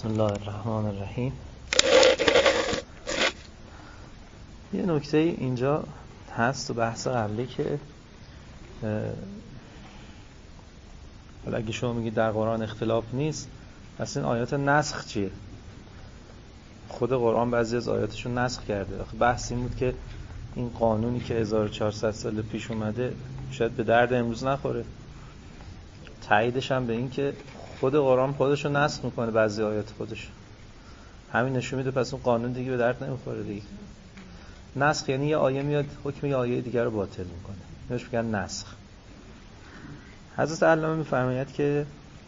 بسم الله الرحمن الرحیم. یه نکته اینجا هست تو بحث قبلی که حالا اگه شما میگید در قرآن اختلاف نیست، پس این آیات نسخ چیه؟ خود قرآن بعضی از آیاتشون نسخ کرده. آخه بحث این بود که این قانونی که 1400 سال پیش اومده شاید به درد امروز نخوره. تاییدش هم به این که خود قرآن خودشو نسخ میکنه، بعضی آیات خودش همین نشون میده پس اون قانون دیگه به درد نمیخوره دیگه. نسخ یعنی یه آیه میاد حکم یه آیه دیگر رو باطل میکنه، بهش میگن نسخ. حضرت علامه میفرماید که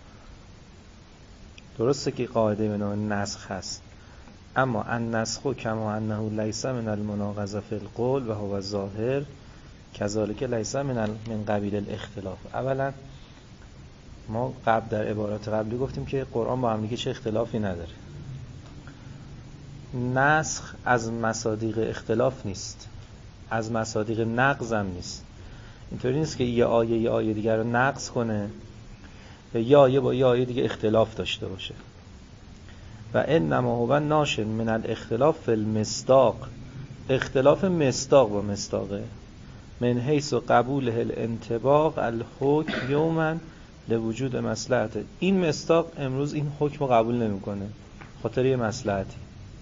درسته که قاعده به نام نسخ هست، اما النسخ کما انه لیس من المناقضه فی القول و هو ظاهر کذالک لیس من قبیل الاختلاف. اولا ما قبل در عبارات قبلی گفتیم که قرآن با هم دیگه چه اختلافی نداره. نسخ از مصادیق اختلاف نیست، از مصادیق نقض هم نیست. اینطوری نیست که یه آیه دیگر رو نقض کنه یا یه آیه با یه آیه دیگه اختلاف داشته باشه. و انما هو ناشئ من الاختلاف فی المصداق، اختلاف مصداق با مصداقه، من حیث قبوله الانطباق الحکم یوما لوجود مصلحت. این مصداق امروز این حکم رو قبول نمیکنه خاطر یه مصلحتی،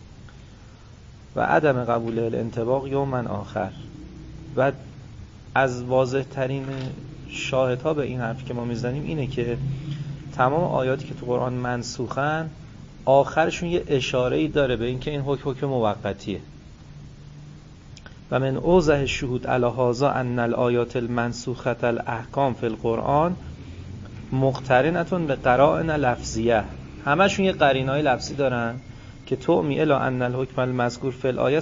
و عدم قبول الانطباق یوما آخر. و از واضح ترین شاهدها به این حرف که ما میزنیم اینه که تمام آیاتی که تو قرآن منسوخن آخرشون یه اشاره‌ای داره به اینکه این حکم موقتیه. و من اوضح الشهود علی هذا ان الآیات المنسوخه الاحکام فی القرآن مقترنتون به قرائن لفظیه، همشون یه قرینای لفظی دارن که تومی الی ان الحکم المذکور فی الآیه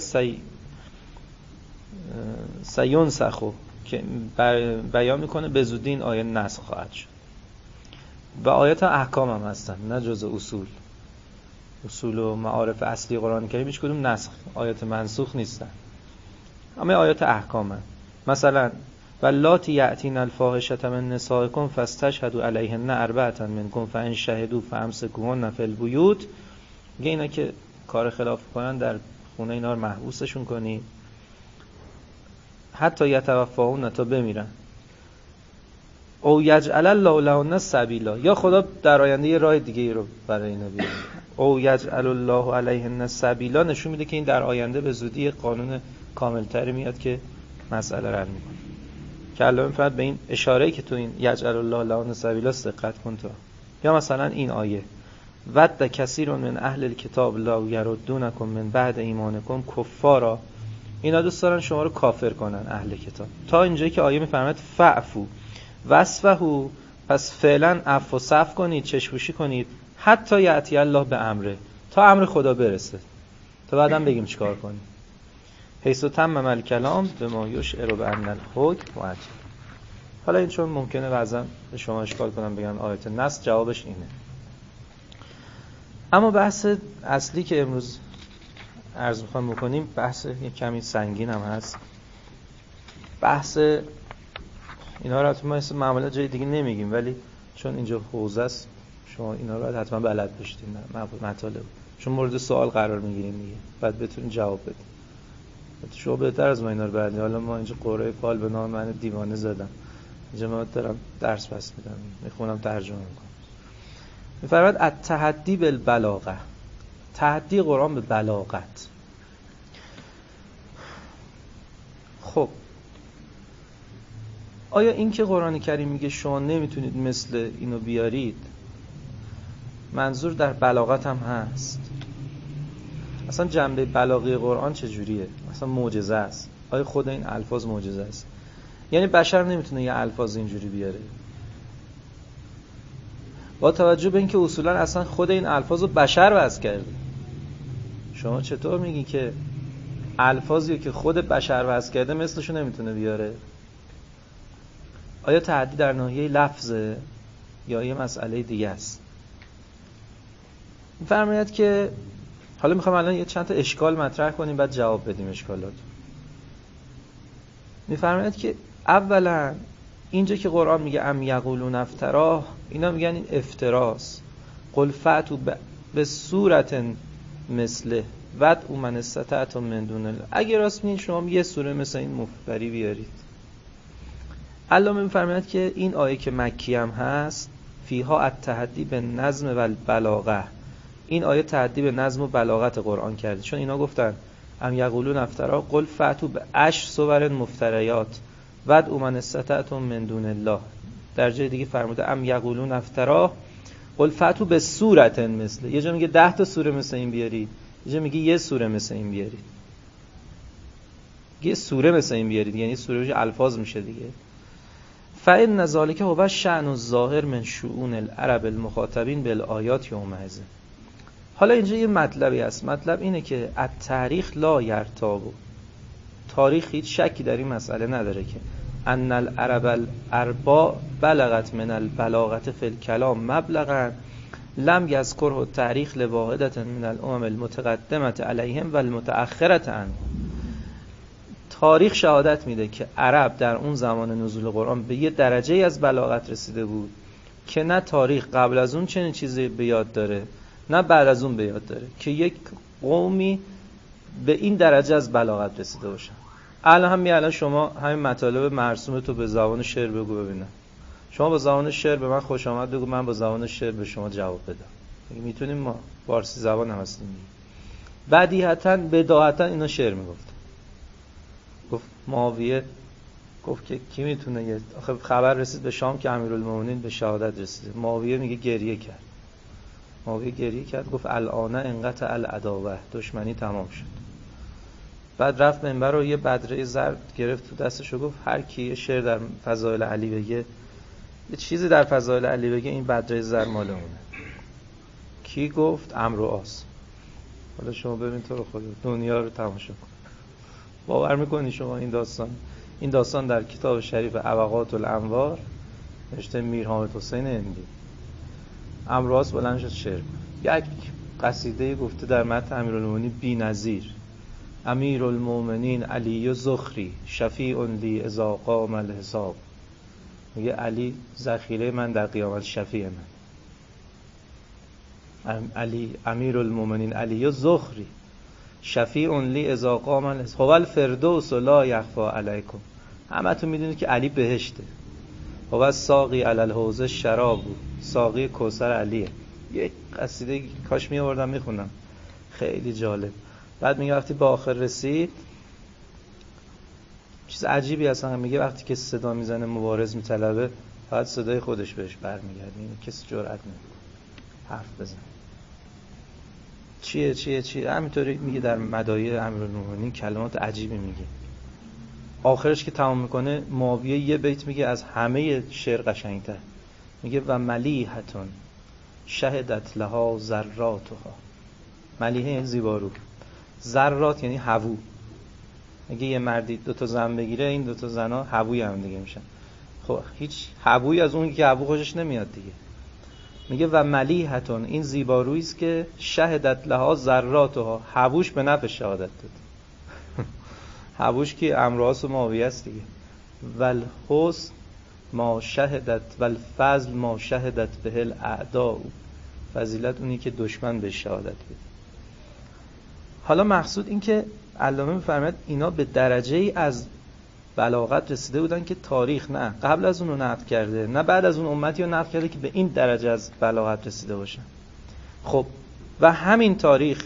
سینسخ، که بیان میکنه به زودی این آیه نسخ خواهد شد. و آیات احکام هم هستن، نه جز اصول و معارف اصلی قرآن کریم هیچ کدوم نسخ آیات منسوخ نیستن، همه آیات احکام هم. مثلا واللاتی یأتین الفاحشة من نسائکم فاستشهدوا علیهن اربعة منکم فان شهدوا فامسکوهن فی البیوت. میگه اینا که کار خلاف کنن در خونه اینا رو محبوسشون کنی حتی یتوفاهن، تا بمیرن. او یجعل الله لهن سبیلا، یا خدا در آینده یه راه دیگه ای رو برای اینا بیاره. او یجعل الله علیهن سبیلا نشون میده که این در آینده به زودی قانون کاملتری میاد که مسئله رو حل میکنه. که الله میفرماید به این اشاره‌ای که تو این یجعل الله لهن سبیلا دقت کن تو. یا مثلا این آیه ود کثیر من اهل الکتاب لا یردونکم من بعد ایمانکم کفارا، اینا دوست دارن شما رو کافر کنن اهل کتاب. تا اینجایی که آیه میفرماید فعفو وصفهو، پس فعلا عفو و صفح کنید، چشم‌پوشی کنید، حتی یأتی الله به امره، تا امر خدا برسه، تا بعدم بگیم چیکار کنیم. حیث تمم الکلام به ما یشعر بان الحکم واجب. حالا این چون ممکنه بعضا به شما اشکال کنم بگن آیت نص، جوابش اینه. اما بحث اصلی که امروز عرض می‌خوام بکنیم بحث یک کمی سنگین هم هست. بحث اینا رو ما معمولا جای دیگه نمیگیم، ولی چون اینجا حوزه است شما اینا رو حتما بلد باشید، مطالب چون مورد سوال قرار میگیریم دیگه، بعد بتونید جواب بدید. شما بهتر از ما اینا رو بلدید. حالا ما اینجا قرعه فال به نام من دیوانه زدم، اینجا من دارم درس پس میدم، میخونم ترجمه میکنم. میفرماید التحدی بالبلاغه، تحدی قرآن به بلاغت. خب آیا این که قرآن کریم میگه شما نمیتونید مثل اینو بیارید، منظور در بلاغت هم هست؟ اصلا جنبه بلاغی قرآن چجوریه؟ اصلا معجزه است؟ آیا خود این الفاظ معجزه است؟ یعنی بشر نمیتونه یه الفاظ اینجوری بیاره؟ با توجه به اینکه اصولا اصلا خود این الفاظ رو بشر وضع کرده، شما چطور میگی که الفاظی که خود بشر وضع کرده مثلشو نمیتونه بیاره؟ آیا تعدی در ناحیه لفظه یا یه مسئله دیگه است؟ می‌فرماید که حالا میخوام الان یه چند تا اشکال مطرح کنیم بعد جواب بدیم اشکالات. می‌فرماید که اولا اینجا که قرآن میگه ام یقولون افتراه، اینا میگن این افتراست. قل فأتوا به صورت مثله ود من استطعتم من دون الله. اگه راست میگین شما یه سوره مثل این مفبری بیارید. علامه می‌فرماید که این آیه که مکی هم هست فیها التحدی به نظم و البلاغه، این آیه تحدی به نظم و بلاغت قرآن کرده، چون اینا گفتن ام یقولون افترا قل فأتوا بعشر صور مفتریات ود من استطعتم من دون الله. در جای دیگه فرموده ام یقولون افترا قل فأتوا به صورت مثله. یه جا میگه 10 تا سوره مثل این بیارید، یه جا میگه یه سوره مثل این بیارید. یه سوره مثل این بیارید یعنی سوره الفاظ میشه دیگه. فإن ذلک هو الشأن الظاهر من شؤون العرب المخاطبین بالآیات یومئذ. حالا اینجا یه مطلبی هست، مطلب اینه که التاریخ لا یرتاب، تاریخ هیچ شکی در این مسئله نداره که ان العرب الاربا بلغت من البلاغت فی الکلام مبلغا لم یذکره التاریخ لواحدة من الامم المتقدمة علیهم و المتأخرة عنهم. تاریخ شهادت میده که عرب در اون زمان نزول قرآن به یه درجه از بلاغت رسیده بود که نه تاریخ قبل از اون چنین چیزی به یاد داره نه بعد از اون به یاد داره که یک قومی به این درجه از بلاغت رسیده باشن. الان شما همین مطالب مرسوم تو به زبان شعر بگو ببینم. شما با زبان شعر به من خوش آمد بگو، من با زبان شعر به شما جواب بدم. میتونیم ما فارسی زبان هم هستیم. بدیهتاً بداهتاً اینا شعر میگفت. گفت معاویه گفت که کی میتونه یه آخه خبر رسید به شام که امیرالمومنین به شهادت رسیده. معاویه میگه گریه کرد. معاویه گریه کرد گفت الان انقطع العداوه، دشمنی تمام شد. بعد رفت منبر رو یه بدره زرد گرفت تو دستش و گفت هر کی یه شعر در فضائل علی بگه، یه چیزی در فضائل علی بگه، این بدره زرد مال اونه. کی گفت؟ عمرو و عاص. حالا شما ببین تو رو خدا دنیا رو تماشا کن. باور میکنی شما این داستان در کتاب شریف ابقات الانوار نوشته میر حامد حسین هندی. عمرو و عاص بلند شد شعر، یک قصیده گفته در متن امیرالمومنین بی‌نظیر: امیرالمومنین علی زخری شفیع لی اذا قام الحساب. میگه علی ذخیره من در قیامت، شفیع من. علی امیرالمومنین علی زخری شفیع لی اذا قام الحساب هو الفردوس لا یخفی علیکم. همتون میدونید که علی بهشته. هو الساقی علی الحوض شراب، ساقی کوثر علیه. یک قصیده کاش می آوردم میخونم، خیلی جالب. بعد میگه وقتی به آخر رسید چیز عجیبی اصلا میگه وقتی که صدا میزنه مبارز میطلبه فقط صدای خودش بهش برمیگرده، یعنی کسی جرئت نمیکنه حرف بزنه. چیه همینطوری میگه در مدایح امیرالمومنین کلمات عجیبی میگه. آخرش که تمام میکنه معاویه یه بیت میگه از همه شعر قشنگتر، میگه و ملیحتون شهدت لها ذراتها. ملیحه یعنی زیبارو، ذرات یعنی هوو. اگه یه مردی 2 تا زن بگیره این 2 تا زنا هووی هم دیگه میشن. خب هیچ هووی از اون که هوو خوشش نمیاد دیگه. میگه و ملیحتون، این زیبارویی است که شهدت لها ذراتها، هووش به نفع شهادت داد. هووش که عمرو و عاص و معاویه است دیگه. والحسن ما شهدت والفضل ما شهدت به الاعداء. فضیلت اونی که دشمن به شهادت بده. حالا مقصود این که علامه می‌فرماید اینا به درجه‌ای از بلاغت رسیده بودن که تاریخ نه قبل از اون رو نقد کرده نه بعد از اون امتی رو نقد کرده که به این درجه از بلاغت رسیده باشن. خب و همین تاریخ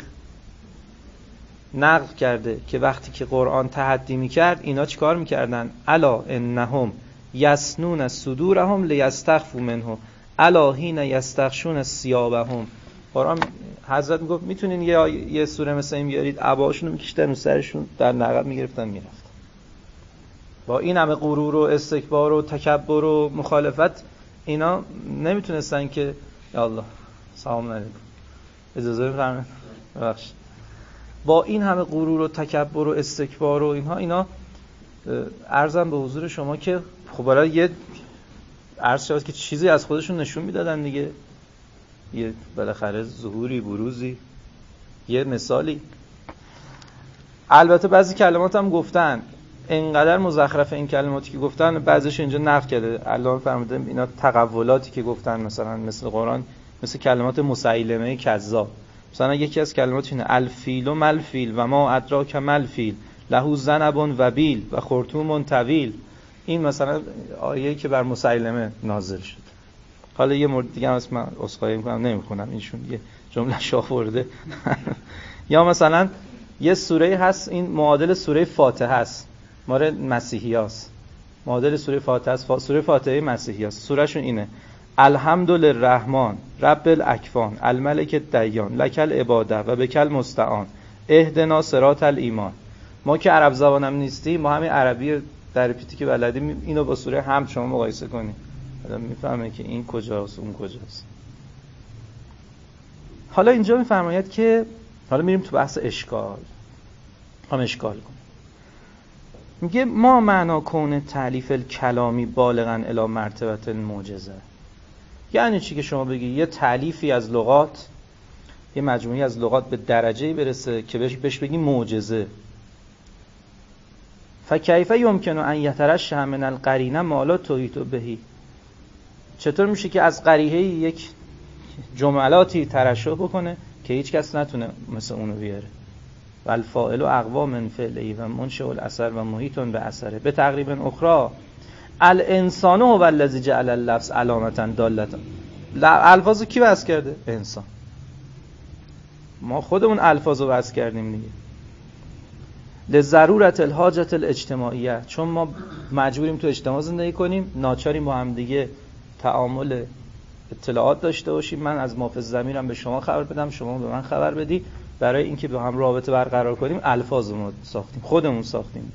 نقد کرده که وقتی که قرآن تحدی می‌کرد اینا چیکار می‌کردن؟ الا انهم یسنون صدورهم لیستخفوا منه الا حین یستغشون ثیابهم. قرآن حضرت میگفت میتونین یه سوره مثل این بیارید، عباشون رو میکشتن و سرشون در نقب میگرفتن میرفتن. با این همه غرور و استکبار و تکبر و مخالفت اینا نمیتونستن که یا الله سلام علیکم اجازه بفرمایید ببخشید، با این همه غرور و تکبر و استکبار و اینا عرضم به حضور شما که خب برای یه عرض شد که چیزی از خودشون نشون میدادن دیگه، یه بالاخره ظهوری بروزی یه مثالی. البته بعضی کلمات هم گفتن اینقدر مزخرف این کلماتی که گفتن بعضیش اینجا نقد کرده. علامه فرموده اینا تقولاتی که گفتن مثلا مثل قرآن مثل کلمات مسیلمه کذاب. مثلا یکی از کلمات اینه الفیل و ملفیل و ما ادراک ملفیل له ذنب و بیل و خرطوم طویل. این مثلا آیه‌ای که بر مسیلمه نازل شد. حالا یه مورد دیگه هم من عذرخواهی می‌کنم نمی‌خونم، ایشون یه جمله آورده. یا مثلا یه سوره هست این معادل سوره فاتحه است، مال مسیحیاست. معادل سوره فاتحه است، سوره فاتحه مسیحیاست. سورهشون اینه الحمدللرحمن رب الاکوان الملک الدیان لکل عباده و بکل مستعان اهدنا صراط الایمان. ما که عرب زبانم نیستیم، ما همین عربی در پیتی که بلدیم اینو با سوره حمد شما مقایسه کنید، آدم میفهمه که این کجاست اون کجاست. حالا اینجا میفرماید که حالا میریم تو بحث اشکال. هم اشکال کنیم. میگه ما معنا کون تألیف الکلامی بالغاً الی مرتبه المعجزه. یعنی چی که شما بگی یه تألیفی از لغات، یه مجموعی از لغات به درجه‌ای برسه که بهش بگی معجزه. فکیف یمکن ان یترشح من القرینه ما لا تحیط بهی. چطور میشه که از قریحه یک جملاتی ترشح بکنه که هیچ کس نتونه مثل اونو بیاره؟ و الفاعل و اقوا من فعلی و منشئ الاثر و محیط به اثره. به تقریبا اخرى الانسان هو الذی جعل اللفظ علامه داله. الفاظو کی وضع کرده؟ انسان. ما خودمون الفاظو وضع کردیم دیگه. لضرورت الحاجت الاجتماعیه، چون ما مجبوریم تو اجتماع زندگی کنیم، ناچاریم با هم دیگه تعامل اطلاعات داشته باشیم. من از محافظ ضمیرم به شما خبر بدم، شما به من خبر بدی. برای اینکه با هم رابطه برقرار کنیم الفاظو ساختیم، خودمون ساختیم.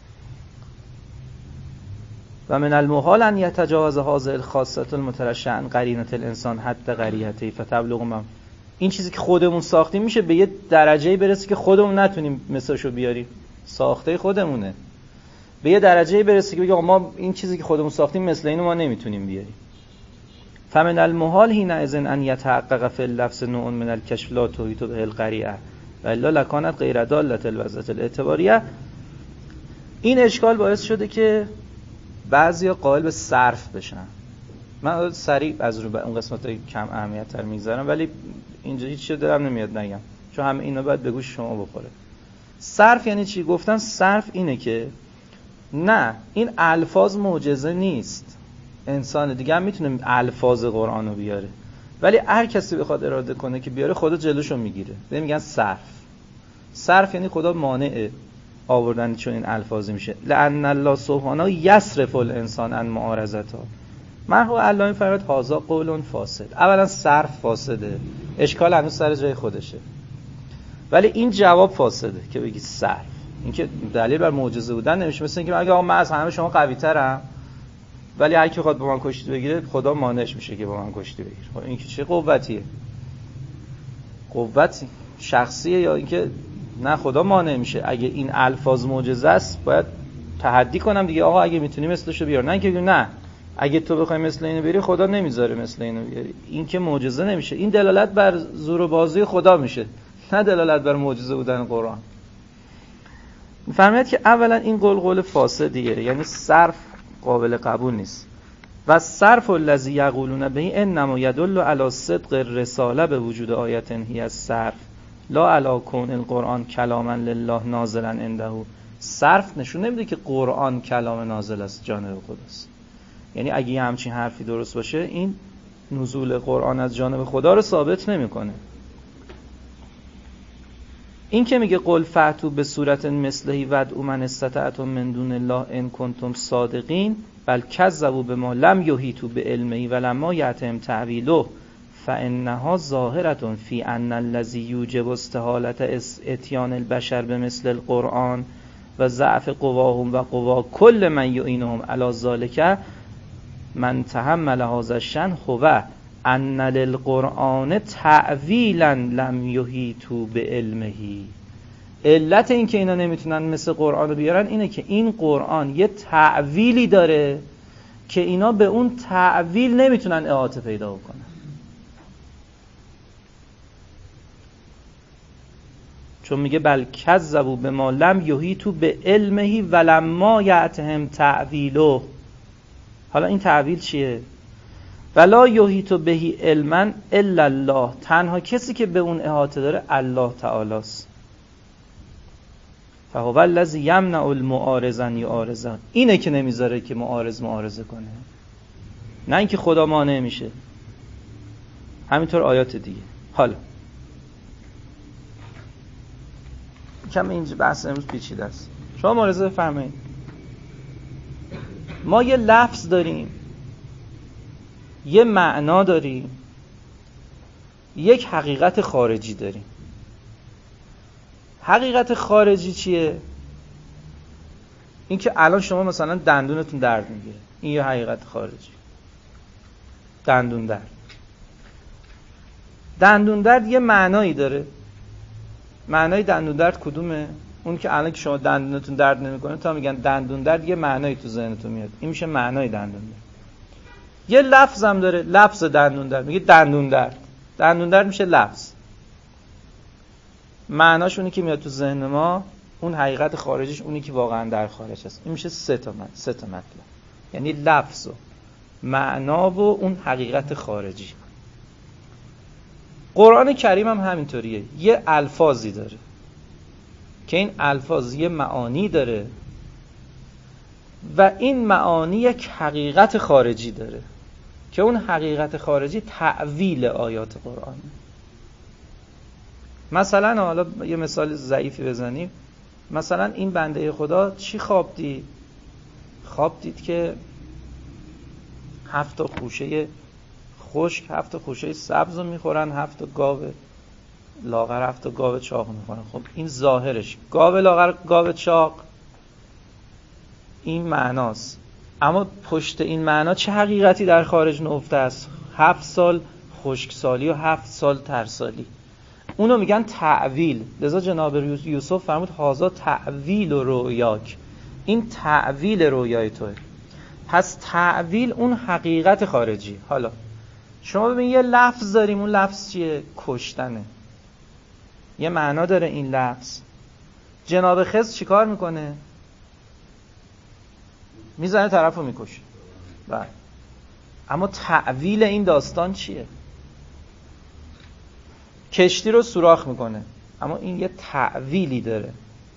و من المحال ان یتجاوز هذه الخاصه المترشح عن قرینه الانسان حد قریحته فتبلغ من. این چیزی که خودمون ساختیم میشه به یه درجه‌ای برسه که خودمون نتونیم مثلشو بیاریم، ساخته خودمونه. به یه درجه‌ای برسه که بگیم ما این چیزی که خودمون ساختیم مثل اینو ما نمیتونیم بیاریم. فمن المحال حینئذ ان یتحقق فی اللفظ نوع من الکشف لا تحیط به القریعه و الا لکانت غیر داله الوضعیت الاعتباریه. این اشکال باعث شده که بعضیا قائل به صرف بشن. من سریع از رو اون قسمتای کم اهمیت تر میذارم، ولی اینجا هیچ چیز دلم نمیاد نگم چون همه اینا باید به گوش شما بخوره. صرف یعنی چی؟ گفتن صرف اینه که نه این الفاظ معجزه نیست، انسان دیگه هم میتونه الفاظ قرآن رو بیاره، ولی هر کسی بخواد اراده کنه که بیاره خدا جلوشو میگیره. میگن صرف. صرف یعنی خدا مانع آوردن چون این الفاظی میشه. لأن الله سبحانه یصرف الانسان عن معارضتها. مرحو الله میفرماید هذا قول فاسد. اولا صرف فاسده، اشکال هنوز سر جای خودشه، ولی این جواب فاسده که بگید صرف. این که دلیل بر معجزه بودن نمیشه. مثل اینکه اگه من از همه شما قوی ترم ولی هر کی بخواد با من کشتی بگیره خدا مانعش میشه که با من کشتی بگیره. خب این که چه قوتیه؟ قوت شخصیه یا اینکه نه خدا مانع میشه؟ اگه این الفاظ معجزه است باید تحدی کنم دیگه، آقا اگه میتونی مثلشو بیار. نه اینکه نه اگه تو بخوای مثل اینو بیاری خدا نمیذاره مثل اینو بیاری. این که معجزه نمیشه. این دلالت بر زور و بازوی خدا میشه، نه دلالت بر معجزه بودن قرآن. میفرماید که اولا این قول فاسدیه، یعنی صرف قابل قبول نیست. و صرف الذی یقولون به انما یدل علی صدق الرساله به وجود آیه هی الصرف لا علی کون القرآن کلاما لله نازلا عنده. صرف نشون نمیده که قرآن کلام نازل است جانب خداست. یعنی اگه همچین حرفی درست باشه این نزول قرآن از جانب خدا رو ثابت نمیکنه. این که میگه قل فأتوا به صورت مثله ودعوا من استطعتم من دون الله ان کنتم صادقین بل کذبوا بما لم یحیطوا بعلمه ولما یأتهم تأویله فانها ظاهرة فی ان الذی یوجب استحالة اتیان البشر بمثل القرآن و ضعف قواهم و قوا کل من یعینهم علی ذلک من تحمل هذا الشأن هو ان للقرآن تأویلا لم یحیطوا بعلمه. علت این که اینا نمیتونن مثل قرآن رو بیارن اینه که این قرآن یه تأویلی داره که اینا به اون تأویل نمیتونن احاطه پیدا بکنن. چون میگه بل کذبوا بما لم یحیطوا بعلمه ولما یأتهم تأویله. حالا این تأویل چیه؟ ولا یحیط بهی علما الا الله، تنها کسی که به اون احاطه داره الله تعالی است. فهو الذی یمنع المعارضا یعارضا، اینه که نمیذاره که معارضه کنه، نه اینکه خدا مانع میشه. همینطور آیات دیگه. حالا کم اینجا بحث امروز پیچیده است. شما ملاحظه بفرمایید، ما یه لفظ داریم، یه معنا داریم، یک حقیقت خارجی داریم. حقیقت خارجی چیه؟ این که الان شما مثلا دندونتون درد میگیره، این یه حقیقت خارجی. دندون درد یه معنایی داره. معنای دندون درد کدومه؟ اون که الان که شما دندونتون درد نمیکنه تا میگن دندون درد، یه معنایی تو ذهنتون میاد، این میشه معنای دندون درد. یه لفظ هم داره، لفظ دندون درد، میگه دندون درد میشه لفظ. معناش اونی که میاد تو ذهن ما، اون حقیقت خارجیش اونی که واقعا در خارج هست. این میشه سه تا مطلب، یعنی لفظ و معنا و اون حقیقت خارجی. قرآن کریم هم همینطوریه، یه الفاظی داره که این الفاظ یه معانی داره و این معانی یک حقیقت خارجی داره که اون حقیقت خارجی تأویل آیات قرآن. مثلا حالا یه مثال ضعیفی بزنیم، مثلا این بنده خدا چی خواب دید؟ خواب دید که 7 خوشه خشک 7 خوشه سبز رو میخورن، 7 گاو لاغر 7 گاو چاق میخورن. خب این ظاهرش گاو لاغر گاو چاق این معناست، اما پشت این معنا چه حقیقتی در خارج نهفته است؟ 7 سال خشکسالی و 7 سال ترسالی. اونو میگن تأویل. لذا جناب یوسف فرمود هازا تأویل و رؤیاک، این تأویل رویای توه. پس تأویل اون حقیقت خارجی. حالا شما ببین یه لفظ داریم، اون لفظ چیه؟ کشتنه. یه معنا داره این لفظ. جناب خضر چیکار میکنه؟ میزنه طرفو میکشه. بله. اما تأویل این داستان چیه؟ کشتی رو سوراخ میکنه، اما این یه تأویلی داره.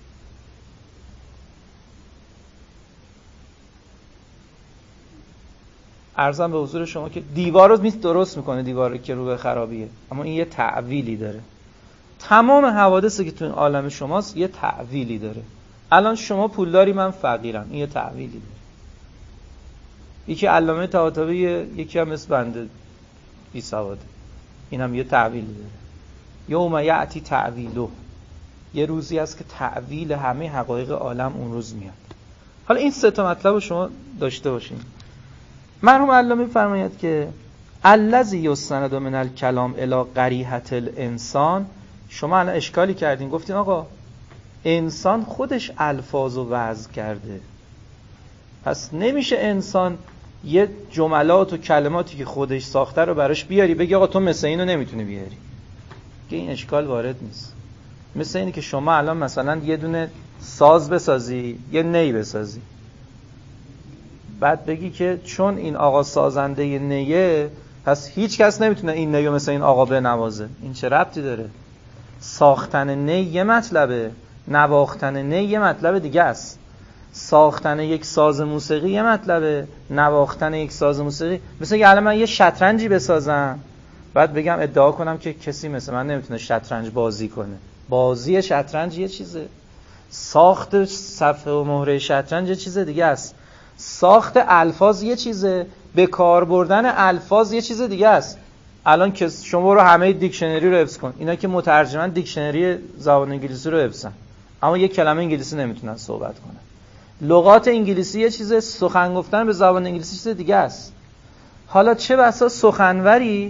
عرضم به حضور شما که دیوار رو درست میکنه، دیواری که رو به خرابیه، اما این یه تأویلی داره. تمام حوادثی که تو این عالم شماست یه تأویلی داره. الان شما پولداری، من فقیرم، این یه تأویلی داره. یکی علامه طباطبایی، یکی هم مثل بنده بی سواده، این هم یه تأویلی داره. یوم یأتی تأویله، یه روزی هست که تأویل همه حقایق عالم اون روز میاد. حالا این سه تا مطلب رو شما داشته باشین. مرحوم علامه فرماید که الذی یستند من الکلام الی قریحة الانسان. شما الان اشکالی کردین، گفتین آقا انسان خودش الفاظ و وضع کرده، پس نمیشه انسان یه جملات و کلماتی که خودش ساخته رو براش بیاری بگی آقا تو مثل اینو نمیتونی بیاری. که این اشکال وارد نیست. مثل اینه که شما الان مثلا یه دونه ساز بسازی، یه نی بسازی، بعد بگی که چون این آقا سازنده نیه پس هیچ کس نمیتونه این نیو مثل این آقا بنوازه. این چه ربطی داره؟ ساختن نی یه مطلبه، نواختن نی یه مطلب دیگه است. ساختن یک ساز موسیقی یه مطلبه، نواختن یک ساز موسیقی. مثل که الان من یه شطرنجی بسازم بعد بگم ادعا کنم که کسی مثل من نمیتونه شطرنج بازی کنه. بازی شطرنج یه چیزه، ساخت صفحه و مهره شطرنج یه چیز دیگه است. ساخت الفاظ یه چیزه، به کار بردن الفاظ یه چیز دیگه است. الان که شما رو همه دیکشنری رو حفظ کن، اینا که مترجمن دیکشنری زبان انگلیسی رو حفظن اما یک کلمه انگلیسی نمیتونن صحبت کنن. لغات انگلیسی یه چیزه، سخن گفتن به زبان انگلیسی چیز دیگه است. حالا چه بسا سخنوری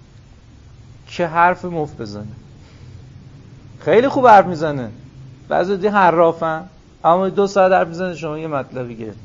که حرف مفت بزنه، خیلی خوب حرف میزنه، بعضی دی حرافن اما 2 ساعت حرف میزنه شما یه مطلبی گرفت.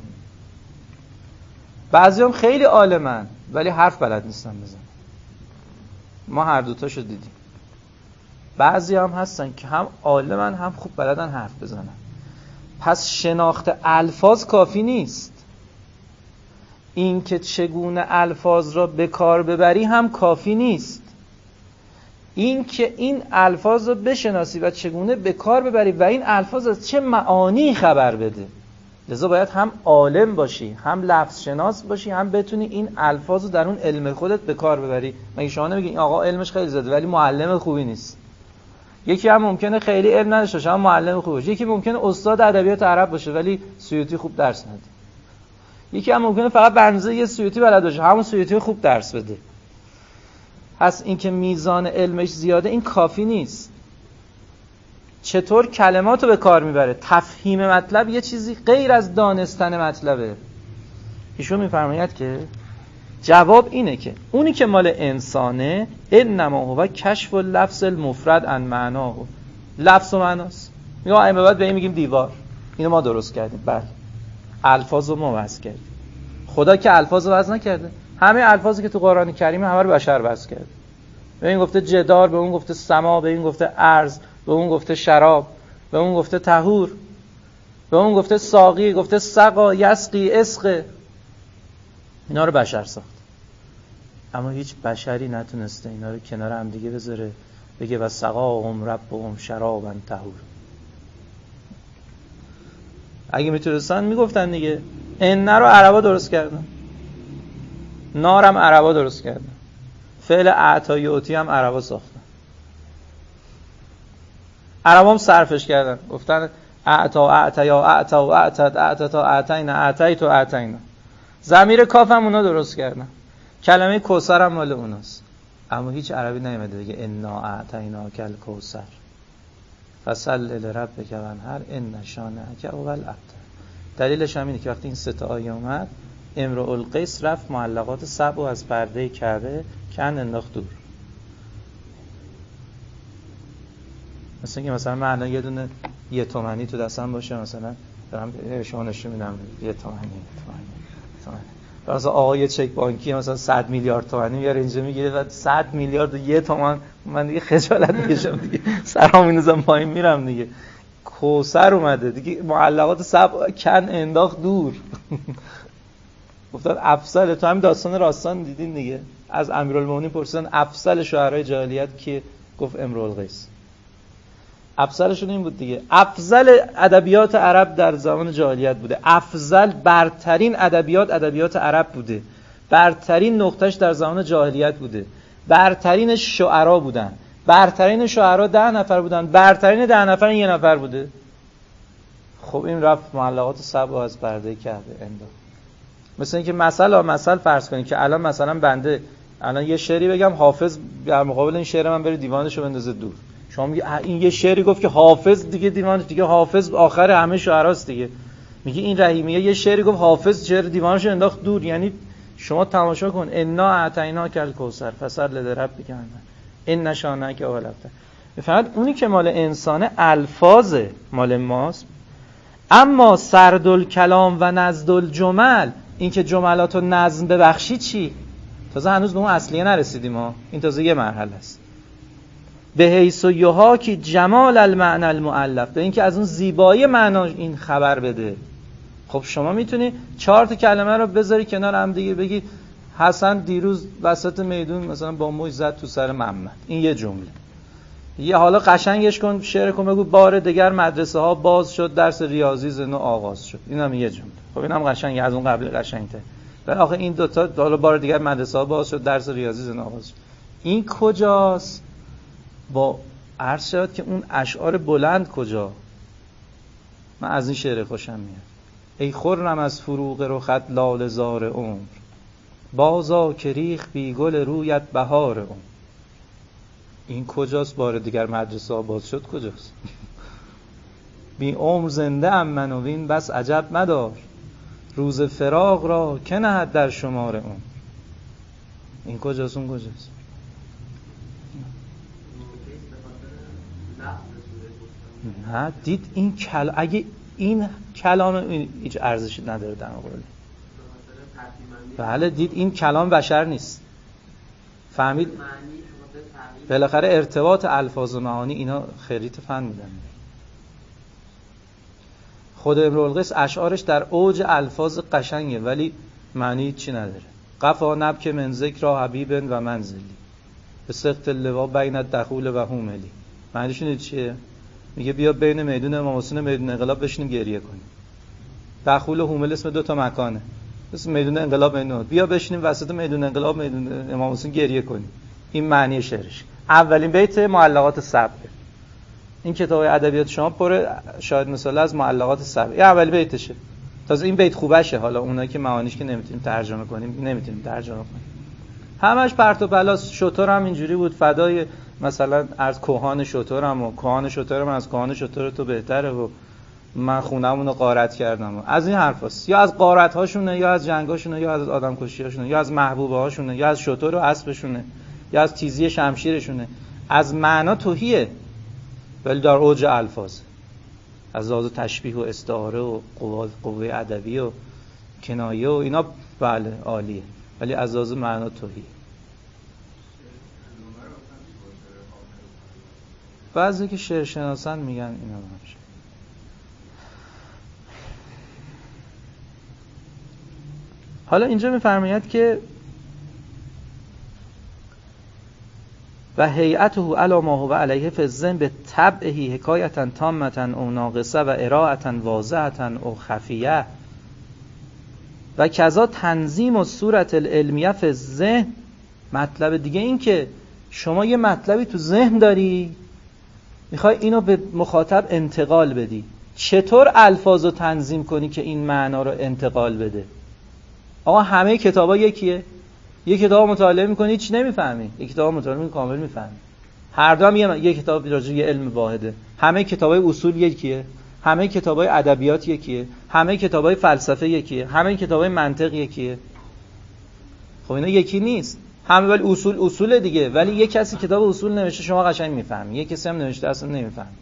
بعضی هم خیلی عالمن ولی حرف بلد نیستن بزنن. ما هر دوتاشو دیدیم. بعضی هم هستن که هم عالمن هم خوب بلدن حرف بزنن. پس شناخت الفاظ کافی نیست. این که چگونه الفاظ را به کار ببری هم کافی نیست. این که این الفاظ رو بشناسی و چگونه به کار ببری و این الفاظ از چه معانی خبر بده. لذا باید هم عالم باشی، هم لفظ شناس باشی، هم بتونی این الفاظ رو در اون علم خودت به کار ببری. مگه شما نمیگی این آقا علمش خیلی زیاده ولی معلم خوبی نیست؟ یکی هم ممکنه خیلی علم نداشته باشه اما معلم خوبی باشه. یکی ممکنه استاد ادبیات عرب باشه ولی سیوطی خوب درس نده. یکی هم ممکنه فقط بنزه یه سیوطی بلد باشه، همون سیوطی خوب درس بده. پس این که میزان علمش زیاده این کافی نیست. چطور کلماتو به کار میبره؟ تفهیم مطلب یه چیزی غیر از دانستن مطلبه. ایشون میفرماید که جواب اینه که اونی که مال انسانه انما هو کشف اللفظ المفرد عن معناه. لفظ و معناست. میگم این بعد به این میگیم دیوار. اینو ما درست کردیم. بله. الفاظو ما وضع کردیم. خدا که الفاظو وضع نکرده. همه الفاظی که تو قرآن کریم همه رو بشر وضع کرده. به این گفته جدار، به اون گفته سما، به این گفته ارض، به اون گفته شراب، به اون گفته طهور، به اون گفته ساقی، گفته سقا، یسقی، اسق. اینا رو بشر ساخت. اما هیچ بشری نتونسته اینا رو کنار هم دیگه بذاره بگه و سقاهم ربهم شرابا طهور. اگه میتونستن میگفتن دیگه. ان رو عربا درست کردن، نارم عربا درست کردن، فعل اعطا یعطی هم عربا ساختن. عربا هم صرفش کردن، گفتن اعطا اعطیا اعطا و اعطت اعطتا اعطینا اعطیت و اعطینا. ضمیر کاف هم اونا درست کردن. کلمه کوثر هم مال اوناست. اما هیچ عربی نیومده بگه انا اعطیناک الکوثر فصل لربک وانحر ان شانئک هو الابتر. دلیلش هم اینه که وقتی این سه تا آیه اومد امرؤ القیس رفت معلقات سبع از پرده کعبه کن انداخت دور. مثلا من الان یه دونه 1 تومانی تو دستم باشه، مثلا دارم شما نشون میدم 1 تومانی مثلا آقای چک بانکی مثلا 100 میلیارد تومانی میاره اینجا میگیره و 100 میلیارد و 1 تومان، من دیگه خجالت میکشم دیگه، سرام میندازم پایین میرم دیگه. کوثر اومده دیگه، معلقات سبع کن انداخت دور. گفتن افضل، تو همین داستان راستان دیدین دیگه، از امیرالمومنین پرسیدن افضل شعرای جاهلیت کی؟ گفت امرؤ القیس. افضلشون این بود دیگه، افضل ادبیات عرب در زمان جاهلیت بوده، افضل برترین ادبیات عرب بوده، برترین نقطهش در زمان جاهلیت بوده، برترین شعرا بودن، برترین شعرا 10 نفر بودن، برترین 10 نفر 1 نفر بوده. خب این رفت معلقات سبع از پرده کعبه انداخت. مثل اینکه مثلا فرض کنید که الان مثلا بنده الان یه شعری بگم، حافظ در مقابل این شعر من بره دیوانشو بندازه دور. شما میگی این یه شعری گفت که حافظ دیگه دیوانش دیگه، حافظ آخر همه شعراست دیگه. میگی این رحیمیه یه شعری گفت حافظ شعر دیوانشو انداخت دور. یعنی شما تماشا کن، انا اعطیناک الکوثر فصل لربک وانحر ان شانئک هو الابتر. فقط اونی که مال انسانه الفاظ مال ماست، اما سردالکلام و نزدالجمل، این که جملاتو نظم ببخشی چی؟ تازه هنوز به اون اصلیه نرسیدیم ها، این تازه یه مرحله است. به حیث یحاکی جمال المعنى المؤلف، به این که از اون زیبایی معنا این خبر بده. خب شما میتونی 4 تا کلمه رو بذاری کنار هم دیگه، بگی حسن دیروز وسط میدون مثلا با موج زد تو سر محمد، این یه جمله. یه حالا قشنگش کن، شعر کن، بگو بار دیگر مدرسه ها باز شد، درس ریاضی زنو آغاز شد. اینم یه جمله. خب اینم قشنگه، از اون قبل قشنگ‌تر. ولی آخه این دوتا حالا بار دیگر مدرسه ها باز شد، درس ریاضی زنو آغاز شد، این کجاست؟ با عرض شد که اون اشعار بلند کجا؟ من از این شعر خوشم میاد. ای خرم از فروغ رخت لاله زار عمر، بازا که ریخ بی گل رویت بهار عمر. این کجاست؟ بار دیگر مدرسه ها باز شد کجاست؟ بی عمر زنده ام من و وین بس عجب مدار، روز فراق را که نهد در شمار عمر. این کجاست؟ اون کجاست؟ نه دید این اگه این کلام هیچ ارزشی نداره در مقابل. بله دید این کلام بشر نیست. فهمید؟ بالاخره ارتباط الفاظ و معانی اینا خریت فن میدن. خود امرؤ القیس اشعارش در اوج الفاظ قشنگه، ولی معنی چی نداره. قفا نبک من ذکر حبیب و منزلی به سقط اللوا بین الدخول و هملی. معنیش اینه چیه؟ میگه بیا بین میدون امام حسین میدون انقلاب بشینیم گریه کنیم. دخول و همل اسم دو تا مکانه، اسم میدون انقلاب میدون، بیا بشینیم وسط میدون انقلاب میدون امام حسین گریه کنیم. این معنی شعرش. اولین بیت معلقات سبع. این کتاب ادبیات شما پر شاید مثال از معلقات سبع. این اول بیتشه. تازه این بیت خوبشه. حالا اونایی که معانیش که نمیتونیم ترجمه کنیم نمیتونیم ترجمه کنیم. همش پرت و پلاس. شتر هم اینجوری بود، فدای مثلا از کهان شترم و کهان شترم از کهان شتر تو بهتره و من خونمون رو غارت کردم و از این حرفاست. یا از غارت هاشونه، یا از جنگاشونه، یا از آدم کشی هاشونه، یا از محبوبه هاشونه، یا از شتر و اسبشونه، یا از تیزی شمشیرشونه. از معنا توهیه ولی در اوج الفاظ، از لحاظ تشبیه و استعاره و قوه ادبی و کنایه و اینا بله عالیه، ولی از لحاظ معنا توهیه. بعضی که شعر شناسن میگن اینا همشه. حالا اینجا میفرماید که و هیئته علی ما هو علیه فی الذن به تبعه حکایتا تامتا او ناقصه و اراءتا واضحه او خفیه و کذا تنظیم و صورت العلمیه فی الذهن. مطلب دیگه این که شما یه مطلبی تو ذهن داری، میخوای اینو به مخاطب انتقال بدی، چطور الفاظو تنظیم کنی که این معنا رو انتقال بده؟ آقا همه کتابا یکیه. یک کتاب مطالعه میکنی هیچ نمیفهمی، یک کتاب مطالعه میکنی کامل میفهمی. هر دو هم یک کتاب راجع به علم واحده. همه کتابای اصول یکیه، همه کتابای ادبیات یکیه، همه کتابای فلسفه یکیه، همه کتابای منطق یکیه. خب اینا یکی نیست. همه ولی اصول دیگه، ولی یک کسی کتاب اصول نوشته شما قشنگ میفهمی، یک کسی هم نوشته اصلا نمیفهمی.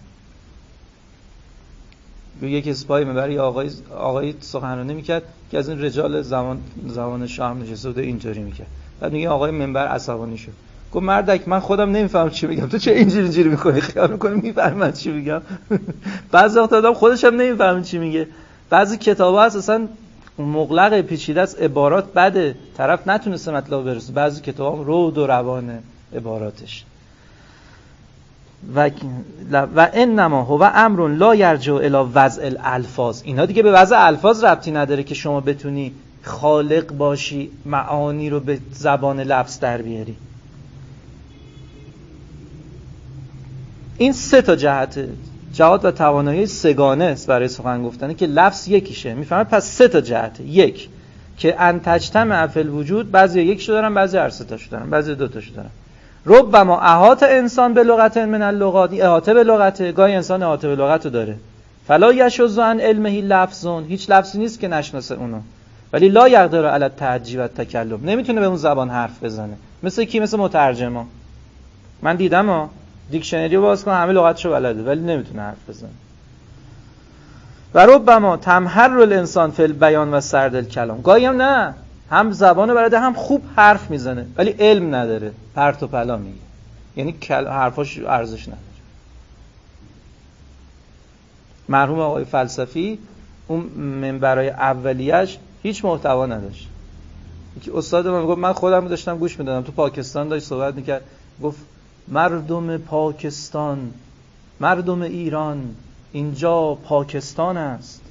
یک کسی پای منبر آقای سخنرانی میکرد که از این رجال زمان شاه هم نشسته بود اینجوری میکرد. بعد میگه آقای منبر عصبانی شد. گفت مردک من خودم نمیفهمم چی میگم، تو چه اینجوری میکنی؟ خیال میکنی میفهمی من چی میگم؟ بعضی وقت آدم خودش هم نمیفهمه چی میگه. بعضی کتابا اصلا مغلق پیچیده است، عبارات بده، طرف نتونسته مطلب برسه. بعضی کتابا رود و روانه عباراتش. و انما هو امر لا یرجع الی وضع الالفاظ. اینا دیگه به وضع الفاظ ربطی نداره که شما بتونی خالق باشی، معانی رو به زبان لفظ در بیاری. این سه تا جهات و توانایی سگانه است برای سخن گفتن که لفظ یکیشه. میفهمه پس سه تا جهت. یک که ان تجتمع فی الوجود، بعضی یکشو دارن، بعضی هر سه تاشو دارن، بعضی دو تاشو دارن. ربما احاطه انسان به لغت من اللغات، احاطه به لغته، گاهی انسان احاطه به لغتو داره. فلا یشذ عن علمه لفظون، هیچ لفظی نیست که نشناسه اونو. ولی لا یقدر علی التهجی و التکلم، نمیتونه به اون زبان حرف بزنه. مثل کی؟ مثل مترجما. من دیدم دیکشنری رو باز کن همه لغتشو بلده ولی نمیتونه حرف بزنه. و ربما تمحر الانسان فی البیان و سرد الکلام، گاهی هم نه، هم زبانو بلده هم خوب حرف میزنه ولی علم نداره، پرت و پلا میگه، یعنی حرفاش ارزش نداره. مرحوم آقای فلسفی اون منبرای اولیه‌اش هیچ محتوا نداشت. یکی استاد من گفت، من خودم داشتم گوش میدادم، تو پاکستان داشت صحبت میکرد، گفت مردم پاکستان، مردم ایران، اینجا پاکستان است.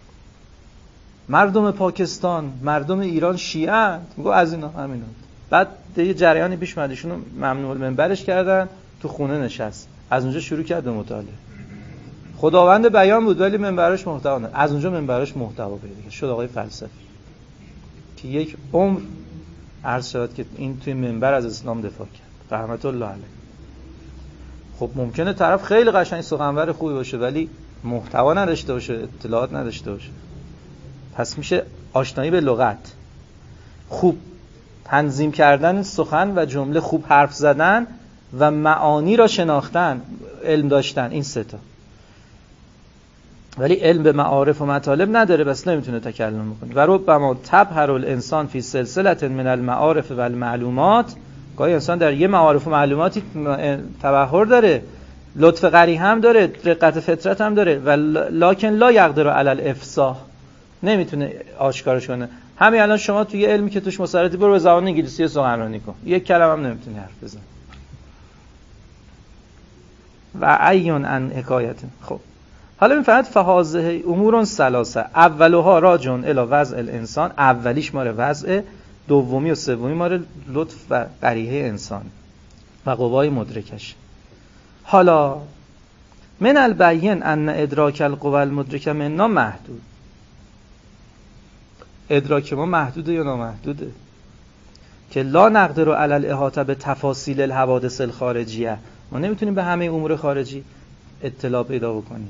مردم پاکستان، مردم ایران شیعه اند. میگه از اینا همینا. بعد یه جریانی پیش اومد، ایشونو ممنوع المنبرش کردن، تو خونه نشست، از اونجا شروع کرد به مطالعه. خداوند بیان بود ولی منبرش محتوا نه. از اونجا منبرش محتوا پیدا کرد، شد آقای فلسفی که یک عمر عرض شد که این توی منبر از اسلام دفاع کرد، رحمت الله علیه. خب ممکنه طرف خیلی قشنگ سخنور خوبی باشه ولی محتوا نداشته باشه، اطلاعات نداشته باشه. پس میشه آشنایی به لغت، خوب تنظیم کردن سخن و جمله، خوب حرف زدن و معانی را شناختن، علم داشتن، این سه تا. ولی علم به معارف و مطالب نداره، بس نمیتونه تکلم بکنه. و ربما تبحر الانسان فی سلسله من المعارف و المعلومات، گاهی انسان در یه معارف و معلوماتی تبحر داره، لطف قری هم داره، رقت فطرت هم داره، و لکن لا یقدر علی الافصاح، نمیتونه آشکارش کنه. همین الان شما توی علمی که توش مسلطی برو به زبان انگلیسی سخنرانی کن، یک کلمه هم نمیتونی حرف بزنی. و عیون ان حکایت. خب حالا میفهمید فهازه امور ثلاثه، اولها راجعون الی وضع الانسان، اولیش ماره وضع، دومی و سومی ماره لطف و قریحه انسان و قوای مدرکش. حالا من البین ان ادراک القوى المدرکه منا محدود، ادراک ما محدوده یا نامحدوده؟ که لا نقدر علی الاحاطه به تفاصیل الحوادث الخارجیه، ما نمیتونیم به همه امور خارجی اطلاع پیدا بکنیم.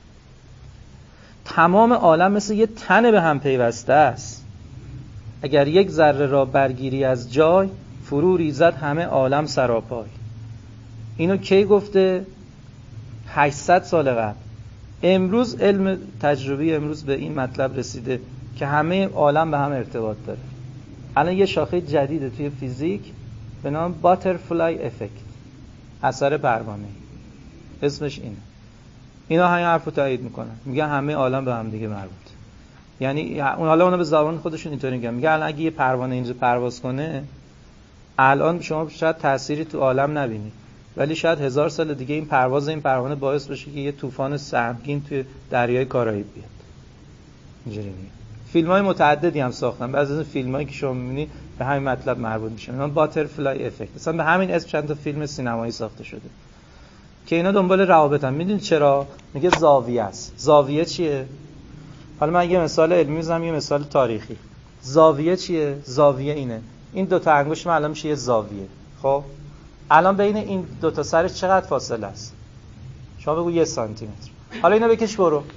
تمام عالم مثل یه تن به هم پیوسته است، اگر یک ذره را برگیری از جای فرو ریزد همه عالم سراپای. اینو کی گفته؟ 800 سال قبل. امروز علم تجربی امروز به این مطلب رسیده که همه عالم به هم ارتباط داره. الان یه شاخه جدیده توی فیزیک به نام باترفلای افکت، اثر پروانه، اسمش اینه. اینا همین حرفو تایید میکنن، میگن همه عالم به هم دیگه مربوط. یعنی حالا اونا به زبان خودشون اینطوری میگن الان اگه یه پروانه اینجا پرواز کنه، الان شما شاید تأثیری تو عالم نبینید، ولی شاید 1000 سال دیگه این پروانه باعث بشه که یه طوفان سهمگین توی دریای کارائیب بیاد. اینجوری میگن. فیلم‌های متعددی هم ساختن، بعضی از این فیلمایی که شما می‌بینید به همین مطلب مربوط میشن. اینا باترفلای افکت، مثلا به همین اسم چند تا فیلم سینمایی ساخته شده که اینا دنبال روابطن. میدونید چرا؟ میگه زاویه است. زاویه چیه؟ حالا من یه مثال علمی میزنم، یه مثال تاریخی. زاویه چیه؟ زاویه اینه، این دو تا انگشت من الان میشه یه زاویه. خب الان بین این دو تا سرش چقدر فاصله است؟ شما بگو 1 سانتی متر. حالا اینا بکش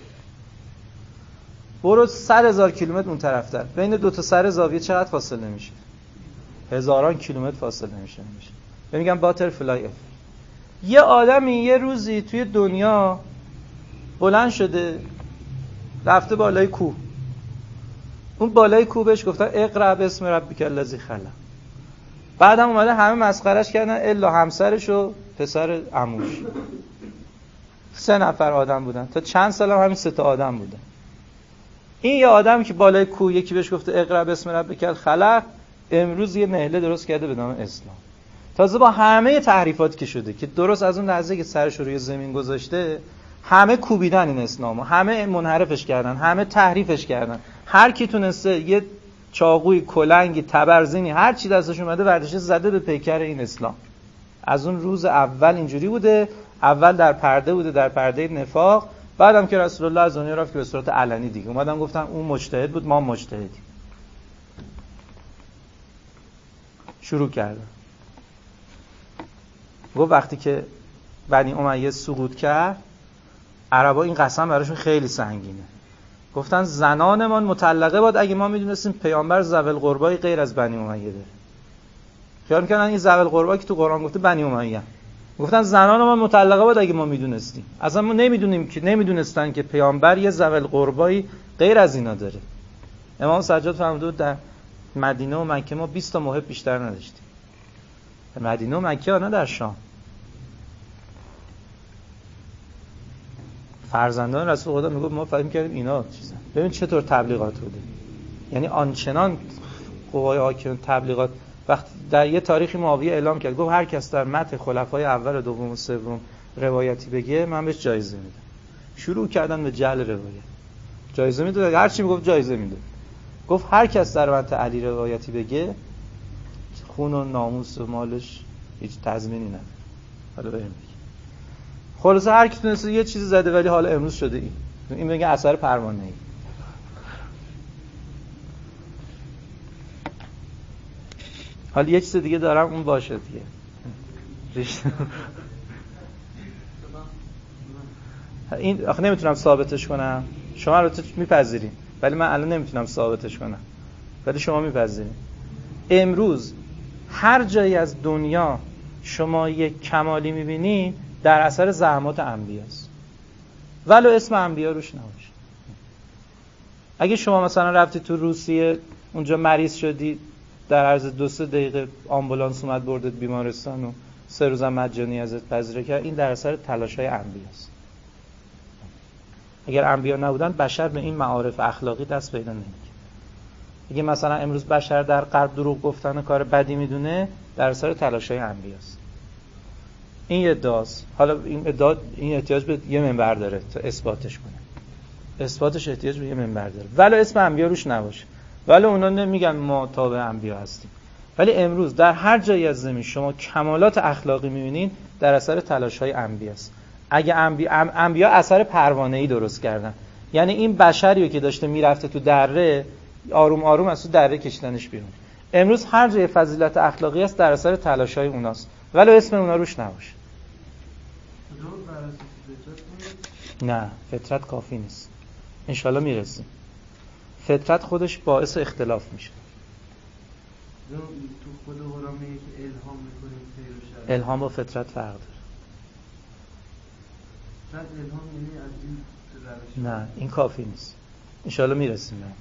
برو 100,000 کیلومتر اون طرفتر، بین دو تا سر زاویه چقدر فاصله میشه؟ هزاران کیلومتر فاصله میشه. میگم باترفلای افکت. یه آدمی یه روزی توی دنیا بلند شده رفته بالای کوه، اون بالای کوه بهش گفتن اقرا باسم ربک الذی خلق. بعدم اومده همه مسخرهش کردن الا همسرش و پسر عموش. 3 نفر آدم بودن، تا چند سال هم همین 3 تا آدم بودن. این یه آدم که بالای کوه یکی بهش گفته اقرا باسم ربک خلق، امروز یه نهله درست کرده به نام اسلام. تازه با همه تحریفاتی که شده که درست از اون لحظه که سرش رو روی زمین گذاشته همه کوبیدن این اسلامو، همه منحرفش کردن، همه تحریفش کردن. هر کی تونسته یه چاقوی، کلنگی، تبرزینی، هر چی دستش اومده ورداشه زده به پیکر این اسلام. از اون روز اول اینجوری بوده، اول در پرده بوده، در پرده نفاق، بعدم که رسول الله از دنیا رفت که به صورت علنی دیگه اومدن گفتن اون مجتهد بود، ما مجتهدیم. شروع کردن. گفت وقتی که بنی امیه سقوط کرد، عربا این قسم براشون خیلی سنگینه. گفتن زنانمان مطلقه باد اگه ما میدونستیم پیامبر ذوی القربای غیر از بنی امیه داره. خیال میکنن این ذوی القربا که تو قرآن گفته بنی امیه. گفتن زنانمان مطلقه باد اگه ما میدونستیم. اصلا ما نمیدونیم که نمیدونستن که پیامبر یه ذوی القربای غیر از اینا داره. امام سجاد فرموده در مدینه و مکه ما 20 تا محب بیشتر نداشتیم. مدینه و مکه نه در شام. فرزندان رسول خدا میگفت ما فهم کردیم اینا چیزن. ببین چطور تبلیغات بوده. یعنی آنچنان قوای حاکم تبلیغات. وقت در یه تاریخی معاویه اعلام کرد گفت هر کس در متن خلفای اول و دوم و سوم روایتی بگه من بهش جایزه میدم. شروع کردن به جعل روایت. جایزه میداد، هر چی میگفت جایزه میداد. گفت هر کس در متن علی روایتی بگه خون و ناموس و مالش هیچ تضمینی نداره. حالا بریم. خلاصه هر کی تونسته یه چیزی زده، ولی حالا امروز شده این میگه اثر پروانه‌ای. حالا یه چیز دیگه دارم اون باشه دیگه. این آخه نمیتونم ثابتش کنم. شما البته میپذیرین ولی من الان نمیتونم ثابتش کنم. ولی شما میپذیرین. امروز هر جایی از دنیا شما یک کمالی میبینی در اثر زحمات انبیاست. ولو اسم انبیا روش نباشه. اگه شما مثلا رفتی تو روسیه اونجا مریض شدی، در عرض 2-3 دقیقه آمبولانس اومد بردت بیمارستان و 3 روز مجانی ازت پذیرایی کرد، این در اثر تلاش‌های انبیاست. اگر انبیا نبودن بشر به این معارف اخلاقی دست پیدا نمی‌کرد. اگه مثلا امروز بشر در غرب دروغ گفتن کار بدی میدونه، در اثر تلاش‌های انبیاست. این ادعاست. حالا این احتیاج به یه منبر داره تا اثباتش کنه. اثباتش احتیاج به یه منبر داره. ولی اسم انبیا روش نباشه. ولی اونا نمیگن ما تابع انبیا هستیم. ولی امروز در هر جایی از زمین شما کمالات اخلاقی می‌بینید، در اثر تلاش‌های انبیاست. اگه انبیا اثر پروانه‌ای درست کردن، یعنی این بشریو که داشته میرفته تو دره، آروم آروم از تو دره کشیدنش بیرون. امروز هر جای فضیلت اخلاقی است، در اثر تلاش‌های اوناست. ولی اسم اونا روش نباشه. نه، فطرت کافی نیست. انشالله میرسیم. فطرت خودش باعث اختلاف میشه. تو خود قرآن میگه که الهام میکنیم خیر و شر. الهام با فطرت فرق داره. شاید الهام یعنی از این روش. نه، این کافی نیست. انشالله میرسیم. نه.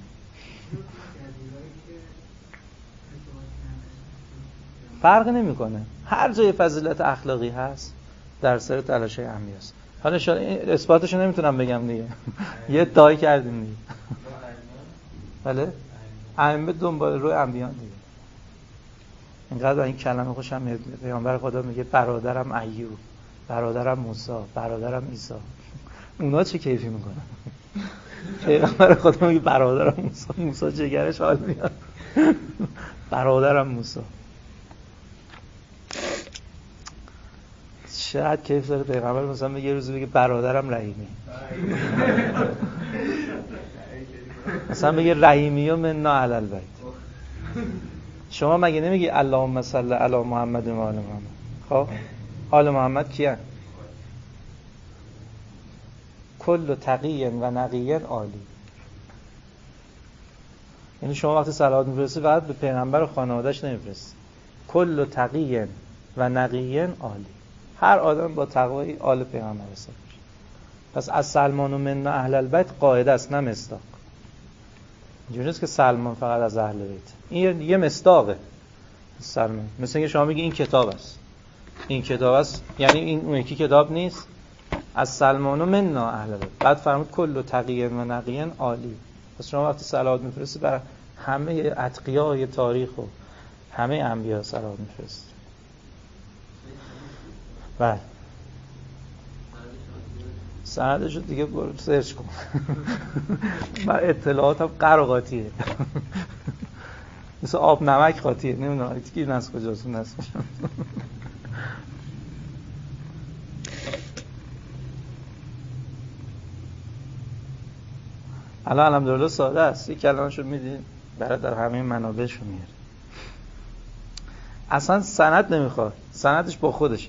فرق نمیکنه. هر جای فضیلت اخلاقی هست، در سر تلاش‌های انبیاست. حالا اثباتش نمیتونم بگم دیگه. یه ادعای کردیم دیگه. بله؟ ائمه دنبال روی انبیان دیگه. اینقدر این کلمه خوشم میاد. پیامبر خدا میگه برادرم ایوب، برادرم موسی، برادرم عیسی. اونا چه کیفی میکنن؟ پیامبر خدا میگه برادرم موسی جگرش حال میاد. برادرم موسی. شاید کیف داره پیغمبر مثلا میگه یه روزی بگه برادرم رحیمی. مثلا بگه رحیمی و منا علی البیت. شما مگه نمیگی اللهم صل علی محمد و آل محمد؟ خب آل محمد کیه؟ کل تقی و نقی عالی. یعنی شما وقتی صلوات میفرستی فقط به پیغمبر و خانواده‌اش نمیفرستی. کل تقی و نقی عالی. هر آدم با تقوای آل پیغمبر حساب میشه. پس از سلمان و من اهل البیت قاعده است، نه مصداق. اینجوری نیست که سلمان فقط از اهل بیت. این یه مصداقه. سلمان مثل اینکه شما میگی این کتاب است. این کتاب است، یعنی این اون یکی کتاب نیست. از سلمان و من اهل بیت. بعد فرمود کل تقی و نقی عالی. پس شما وقتی صلوات میفرستی بر همه اتقیای تاریخ و همه انبیا صلوات میفرستی. بله. سندشو دیگه برو سرچ کن. من اطلاعاتم قر و قاطیه. مثل آب نمک قاطیه. نمیدونم کی نس کجاست نس. الان الحمدلله ساده است. یک کلمه‌شو میدی برای در همه منابعشو میاره. اصلا سند نمیخواد. سندش با خودشه.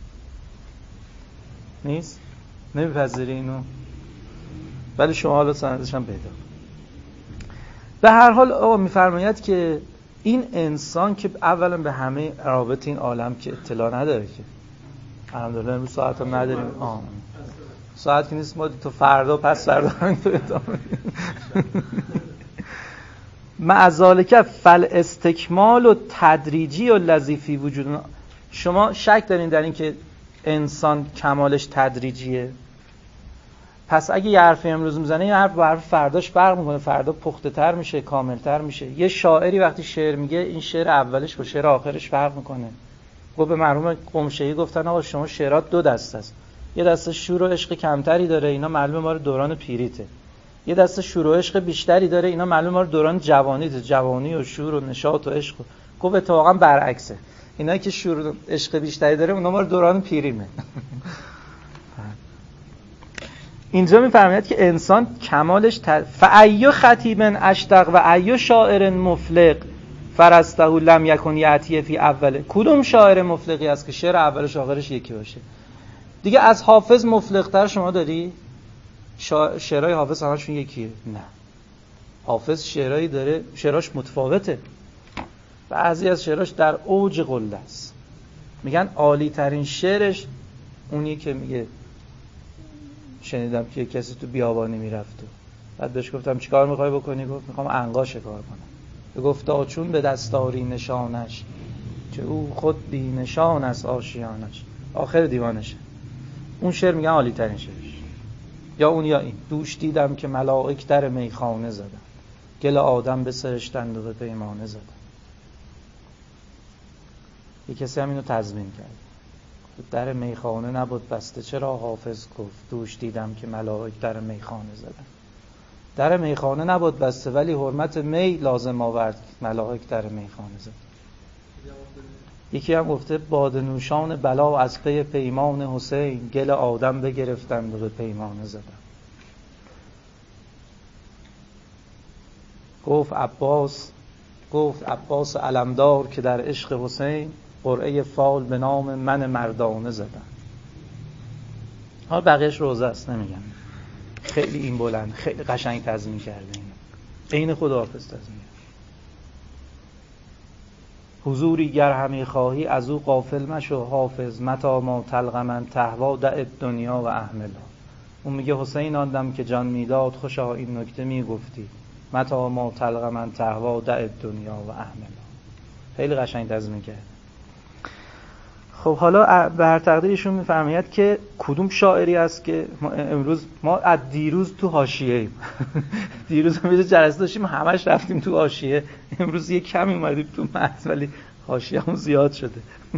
نیست؟ نمیپذیری اینو؟ ولی شما حالا سندش هم پیدا. به هر حال آقا میفرماید که این انسان که اولا به همه روابط این عالم که اطلاع نداره که الحمدلله امروز ساعت هم نداریم. ساعت که نیست، ما تو فردا پس فردا هم تو ادامه معذالک فل استکمال و تدریجی و لذیفی وجود. شما شک دارین در این که انسان کمالش تدریجیه؟ پس اگه یه حرفی امروز میزنه یه حرف با حرف فرداش فرق میکنه، فردا پخته تر میشه، کامل تر میشه. یه شاعری وقتی شعر میگه این شعر اولش با شعر آخرش فرق میکنه. گفت به مرحوم قمشه‌ای گفتن آقا شما شعرات دو دسته است، یه دسته شور و عشق کمتری داره، اینا معلومه ما رو دوران پیریته. یه دسته شور و عشق بیشتری داره، اینا معلومه ما رو دوران جوانیته، جوانی و شور و نشاط و عشق. گفت اتفاقا برعکسه، اینا که شور و عشق بیشتری داره اونا ما رو دوران پیریمه. اینجا میفرماید که انسان کمالش فایو خطیب اشتق و ایو شاعر مفلق فرسته لم یکن یاتی فی اوله. کدوم شاعر مفلقی است که شعر اولش آخرش یکی باشه؟ دیگه از حافظ مفلق‌تر شما داری؟ شعرهای حافظ همشون یکیه؟ نه، حافظ شعرهایی داره شعراش متفاوته. بعضی از شعراش در اوج قله است. میگن عالی ترین شعرش اونی که میگه شنیدم که کسی تو بیابانی میرفت و بعد بهش گفتم چیکار میخوای بکنی؟ گفت میخوام عنقا شکار کنم. گفت چون به دستاری نشانش که او خود بی نشان است آشیانش. آخر دیوانشه. اون شعر میگن عالی ترین شعرش. یا اون یا این. دوش دیدم که ملائک در میخانه زدن، گل آدم بسرشتند و به پیمانه زدند. یک کسی هم اینو تضمین کرد. در میخانه نبود بسته چرا حافظ گفت دوش دیدم که ملائک در میخانه زدن. در میخانه نبود بسته ولی حرمت می لازم آورد ملائک در میخانه زدن. یکی هم گفته باده نوشان بلا از پی پیمان حسین گل آدم بگرفتند و به پیمانه زدن. گفت عباس علمدار که در عشق حسین قرعه فال به نام من مردانه زدن. حالا بقیهش روزه است نمیگم. خیلی این بلند خیلی قشنگ تضمین کرده اینو. عین خود حافظ تضمین. حضوری گر همی خواهی از او غافل مشو حافظ متا ما تلق من تهوا دع دنیا و احملا. اون میگه حسین آن دم که جان میداد خوشا این نکته میگفتی متا ما تلق من تهوا دع دنیا و احملا. خیلی قشنگ تضمین کرده. خب حالا به هر تقدیر ایشون میفرماید که کدوم شاعری است که ما از دیروز تو حاشیه ایم. دیروز هم یه جلسه داشتیم همش رفتیم تو حاشیه. امروز یه کمی اومدیم تو متن ولی حاشیه‌مون زیاد شده.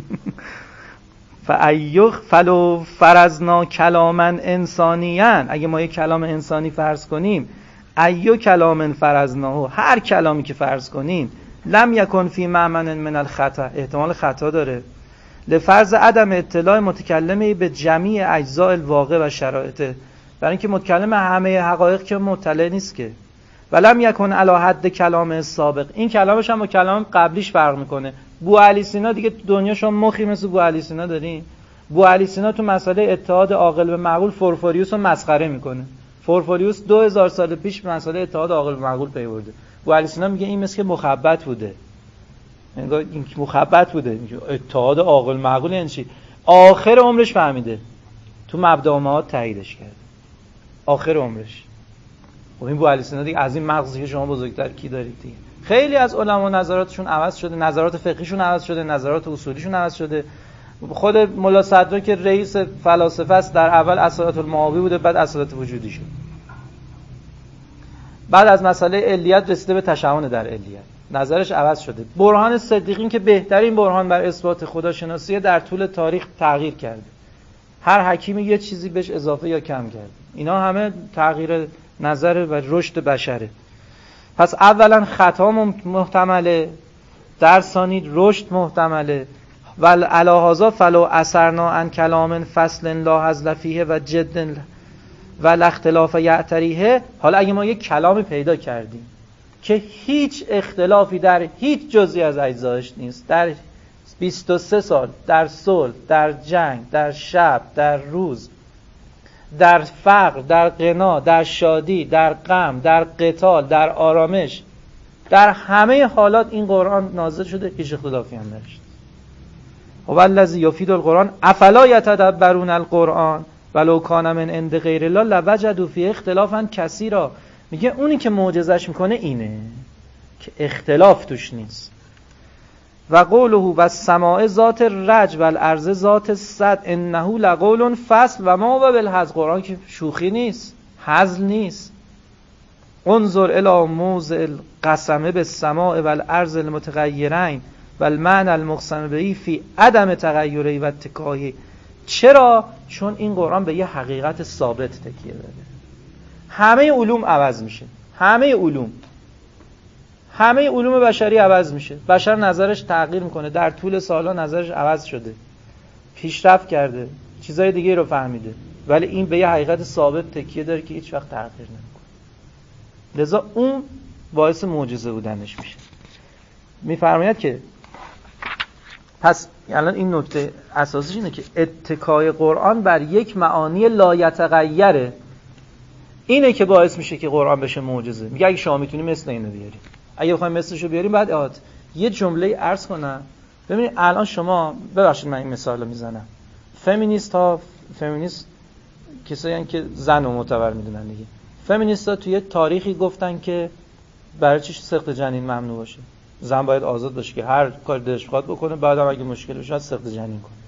فلو فرضنا کلاما انسانیا، اگه ما یه کلام انسانی فرض کنیم، ایو کلام فرضناه، هر کلامی که فرض کنیم، لم یکن فی مأمن من الخطا، احتمال خطا داره. لفرض عدم اطلاع متکلمی به جمیع اجزاء الواقع و شرایطه، برای اینکه متکلم همه حقایق که مطلع نیست که. ولم یکن علی حد کلام سابق، این کلامش هم با کلام قبلیش فرق میکنه. بوعلی سینا دیگه تو دنیا شما مخی مثل بوعلی سینا دارین؟ بوعلی سینا تو مسئله اتحاد عاقل به معقول فورفوریوس رو مسخره میکنه. فورفوریوس 2000 سال پیش به مسئله اتحاد عاقل به معقول پی برده. بوعلی سینا میگه این مثل که مخبط بوده. انگار این مخبط بوده. اتحاد عاقل معقول یعنی چی؟ آخر عمرش فهمیده. تو مبدأ تاییدش کرد. آخر عمرش. خب این بوعلی سینا دیگه از این مغزی که شما بزرگتر کی دارید دیگه. خیلی از علما نظراتشون عوض شده، نظرات فقهیشون عوض شده، نظرات اصولیشون عوض شده. خود ملا صدرا که رئیس فلاسفه است در اول اصالت المعابی بوده، بعد اصالت وجودی شد. بعد از مسئله علیت رسیده به تشعن در علیت. نظرش عوض شده. برهان صدیقین که بهترین برهان بر اثبات خداشناسی در طول تاریخ تغییر کرده. هر حکیمی یه چیزی بهش اضافه یا کم کرده. اینا همه تغییر نظر و رشد بشره. پس اولا خطا محتمله، در ثانی رشد محتمله. ول علاهذا فلو اثرنا عن کلام فصل لا حظ فیه و جد و الاختلاف یعتریه. حالا اگه ما یک کلامی پیدا کردیم که هیچ اختلافی در هیچ جزئی از اجزایش نیست، در 23 سال، در صلح، در جنگ، در شب، در روز، در فقر، در غنا، در شادی، در غم، در قتال، در آرامش، در همه حالات این قرآن نازل شده، هیچ اختلافی هم نداشت. هو الذی یفید القرآن افلا یتدبرون القرآن ولو کان من عند غیر الله لوجدوا فیه اختلافا کثیرا. میگه اونی که معجزش میکنه اینه که اختلاف توش نیست. و قوله و السماء ذات الرج و الارض ذات الصد انه لقول فصل و ما هو بالهزل. قرآن که شوخی نیست، هزل نیست. انظر الی موضع القسم بالسماء و الارض المتغیرین و المعنى المقسم به فی عدم تغییره و اتکاهی. چرا؟ چون این قرآن به یه حقیقت ثابت تکیه داده. همه علوم عوض میشه، همه علوم بشری عوض میشه. بشر نظرش تغییر میکنه، در طول سالها نظرش عوض شده، پیشرفت کرده، چیزای دیگه رو فهمیده، ولی این به یه حقیقت ثابت تکیه داره که هیچ وقت تغییر نمیکنه. لذا اون باعث معجزه بودنش میشه. میفرماید که پس الان این نکته اساسیش اینه که اتکای قرآن بر یک معانی لایتغیره، اینه که باعث میشه که قرآن بشه معجزه. میگه اگه شما میتونی مثل اینو بیاری، اگه بخوایم مثلشو بیاریم بعد یه جمله عرض کنم. ببینید الان شما، ببخشید من این مثالو میزنم، فمینیست کسایی که زن رو معتبر میدونن دیگه. فمینیستا توی تاریخی گفتن که برای چی سقط جنین ممنوع باشه، زن باید آزاد باشه که هر کاری دلش بخواد بکنه، بعدم اگه مشکل بشه سقط جنین کنه.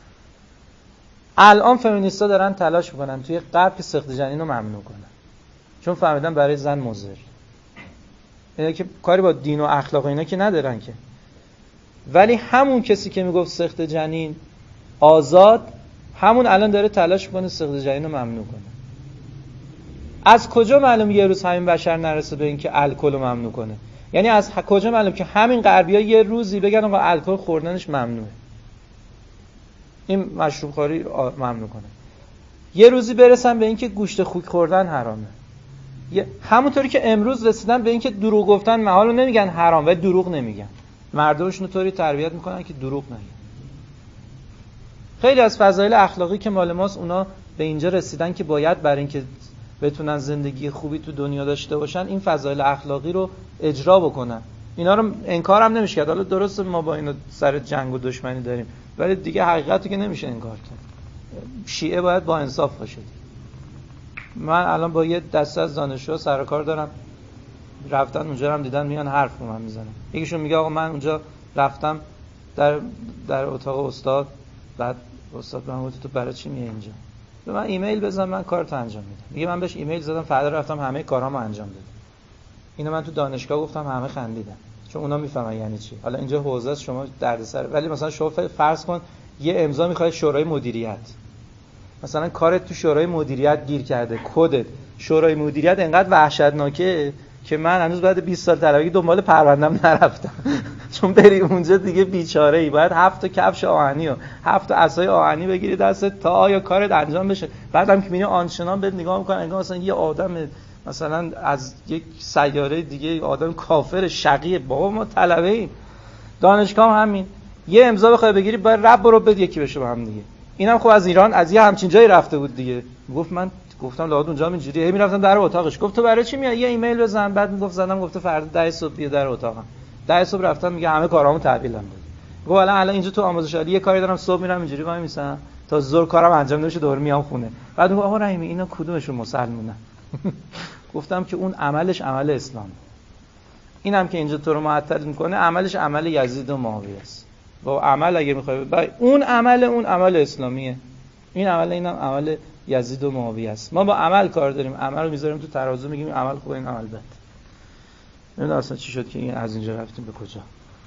الان فمینیستا دارن تلاش میکنن توی غرب که سقط جنین رو ممنوع کنن، چون فهمیدن برای زن مضر. اینا که کاری با دین و اخلاق اینا که ندارن که. ولی همون کسی که میگفت سقط جنین آزاد، همون الان داره تلاش میکنه سقط جنین رو ممنوع کنه. از کجا معلوم یه روز همین بشر نرسه به این که الکل رو ممنوع کنه؟ یعنی از کجا معلوم که همین غربی‌ها یه روزی بگن آقا الکل خوردنش ممنوعه، این مشروب خوری ممنوع کنه، یه روزی برسن به این که گوشت خوک خوردن حرامه، همونطوری که امروز رسیدن به این که دروغ گفتن محال، نمیگن حرام ولی دروغ نمیگن، مردمشون رو طوری تربیت میکنن که دروغ نگن. خیلی از فضایل اخلاقی که مال ماست اونا به اینجا رسیدن که باید برای اینکه بتونن زندگی خوبی تو دنیا داشته باشن این فضایل اخلاقی رو اجرا بکنن. اینا رو انکار هم نمیشه کرد. حالا درسته ما با اینا سر جنگ و دشمنی داریم ولی دیگه حقیقتی که نمیشه انکار کرد. شیعه باید با انصاف باشه. من الان با یه دسته از دانشجوها سر کار دارم، رفتن اونجا هم دیدن میان حرف رو من میزنن. یکیشون میگه آقا من اونجا رفتم در اتاق استاد، بعد استاد من گفت تو برای چی میای اینجا؟ به من ایمیل بزن من کارتو انجام میدم. میگه من بهش ایمیل زدم فردا رفتم همه کارامو انجام دادم. اینو من تو دانشگاه گفتم همه خندیدن چون اونا میفهمن یعنی چی. حالا اینجا حوزه است شما دردسر، ولی مثلا شما فرض کن یه امضا میخواد شورای مدیریت، مثلا کارت تو شورای مدیریت گیر کرده، کدت شورای مدیریت انقدر وحشتناکه که من هنوز بعد 20 سال طلبگی دنبال پروندم نرفتم چون بری اونجا دیگه بیچاره ای، باید 7 تا کفش آهنی و 7 تا عصای آهنی بگیری دستت تا آیا کارت انجام بشه. بعدم که میبینی آنچنان بهت نگاه میکنن انگار مثلا یه آدم مثلا از یک سیاره دیگه، آدم کافر شقیه. بابا ما طلبه ایم، دانشگاه همین، یه امضا بخوای بگیری باید رب برو بد یکی بشه با هم دیگه. اینم خب از ایران از یه همچین جایی رفته بود دیگه. گفت من گفتم لابد اونجا اینجوریه، میرفتم در اتاقش، گفت تو برای چی میای؟ یه ایمیل بزن. بعد میگفت زدم، گفته فردا 10 صبح بیا در اتاقم. 10 صبح رفتم، میگه همه کارامو تحویلم داد. گفت الان اینجا تو آموزش عالی یه کاری دارم، صبح میرم اینجوری وای میسم تا ظهر کارم انجام نمیشه، دوباره میام خونه. بعد میگه آقا رحیمی اینا کدومشون مسلمونه؟ گفتم که اون عملش عمل اسلام، اینم که اینجا تو رو معطل میکنه عملش عمل یزید و معاویه است. با عمل اگه میخوای اون عمل اسلامیه، این عمل اینم عمل یزید و معاویه است. ما با عمل کار داریم، عمل رو میذاریم تو ترازو میگیم عمل خوبه این عمل بد. نمیدونم اصلا چی شد که این از اینجا رفتیم به کجا.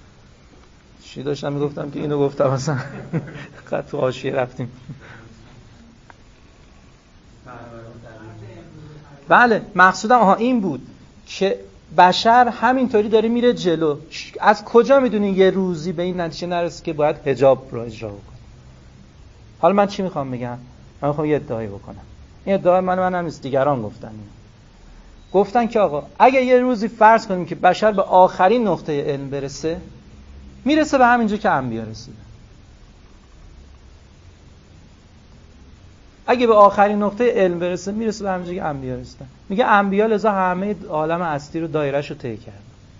چی داشتم میگفتم که اینو گفتم اصلا قد تو حاشیه رفتیم. بله مقصودم این بود که بشر همینطوری داره میره جلو. از کجا میدونین یه روزی به این نتیجه نرسه که باید حجاب رو اجرا بکنه؟ حالا من چی میخوام بگم؟ من میخوام یه ادعایی بکنم. این ادعای من هم نیست، دیگران گفتن که آقا اگه یه روزی فرض کنیم که بشر به آخرین نقطه علم برسه، میرسه به همینجا که انبیا رسیدن. اگه به آخرین نقطه علم برسه میرسه به همینجا که انبیا رسیدن. میگه انبیا لذا همه عالم هستی رو دایره‌شو طی کردن.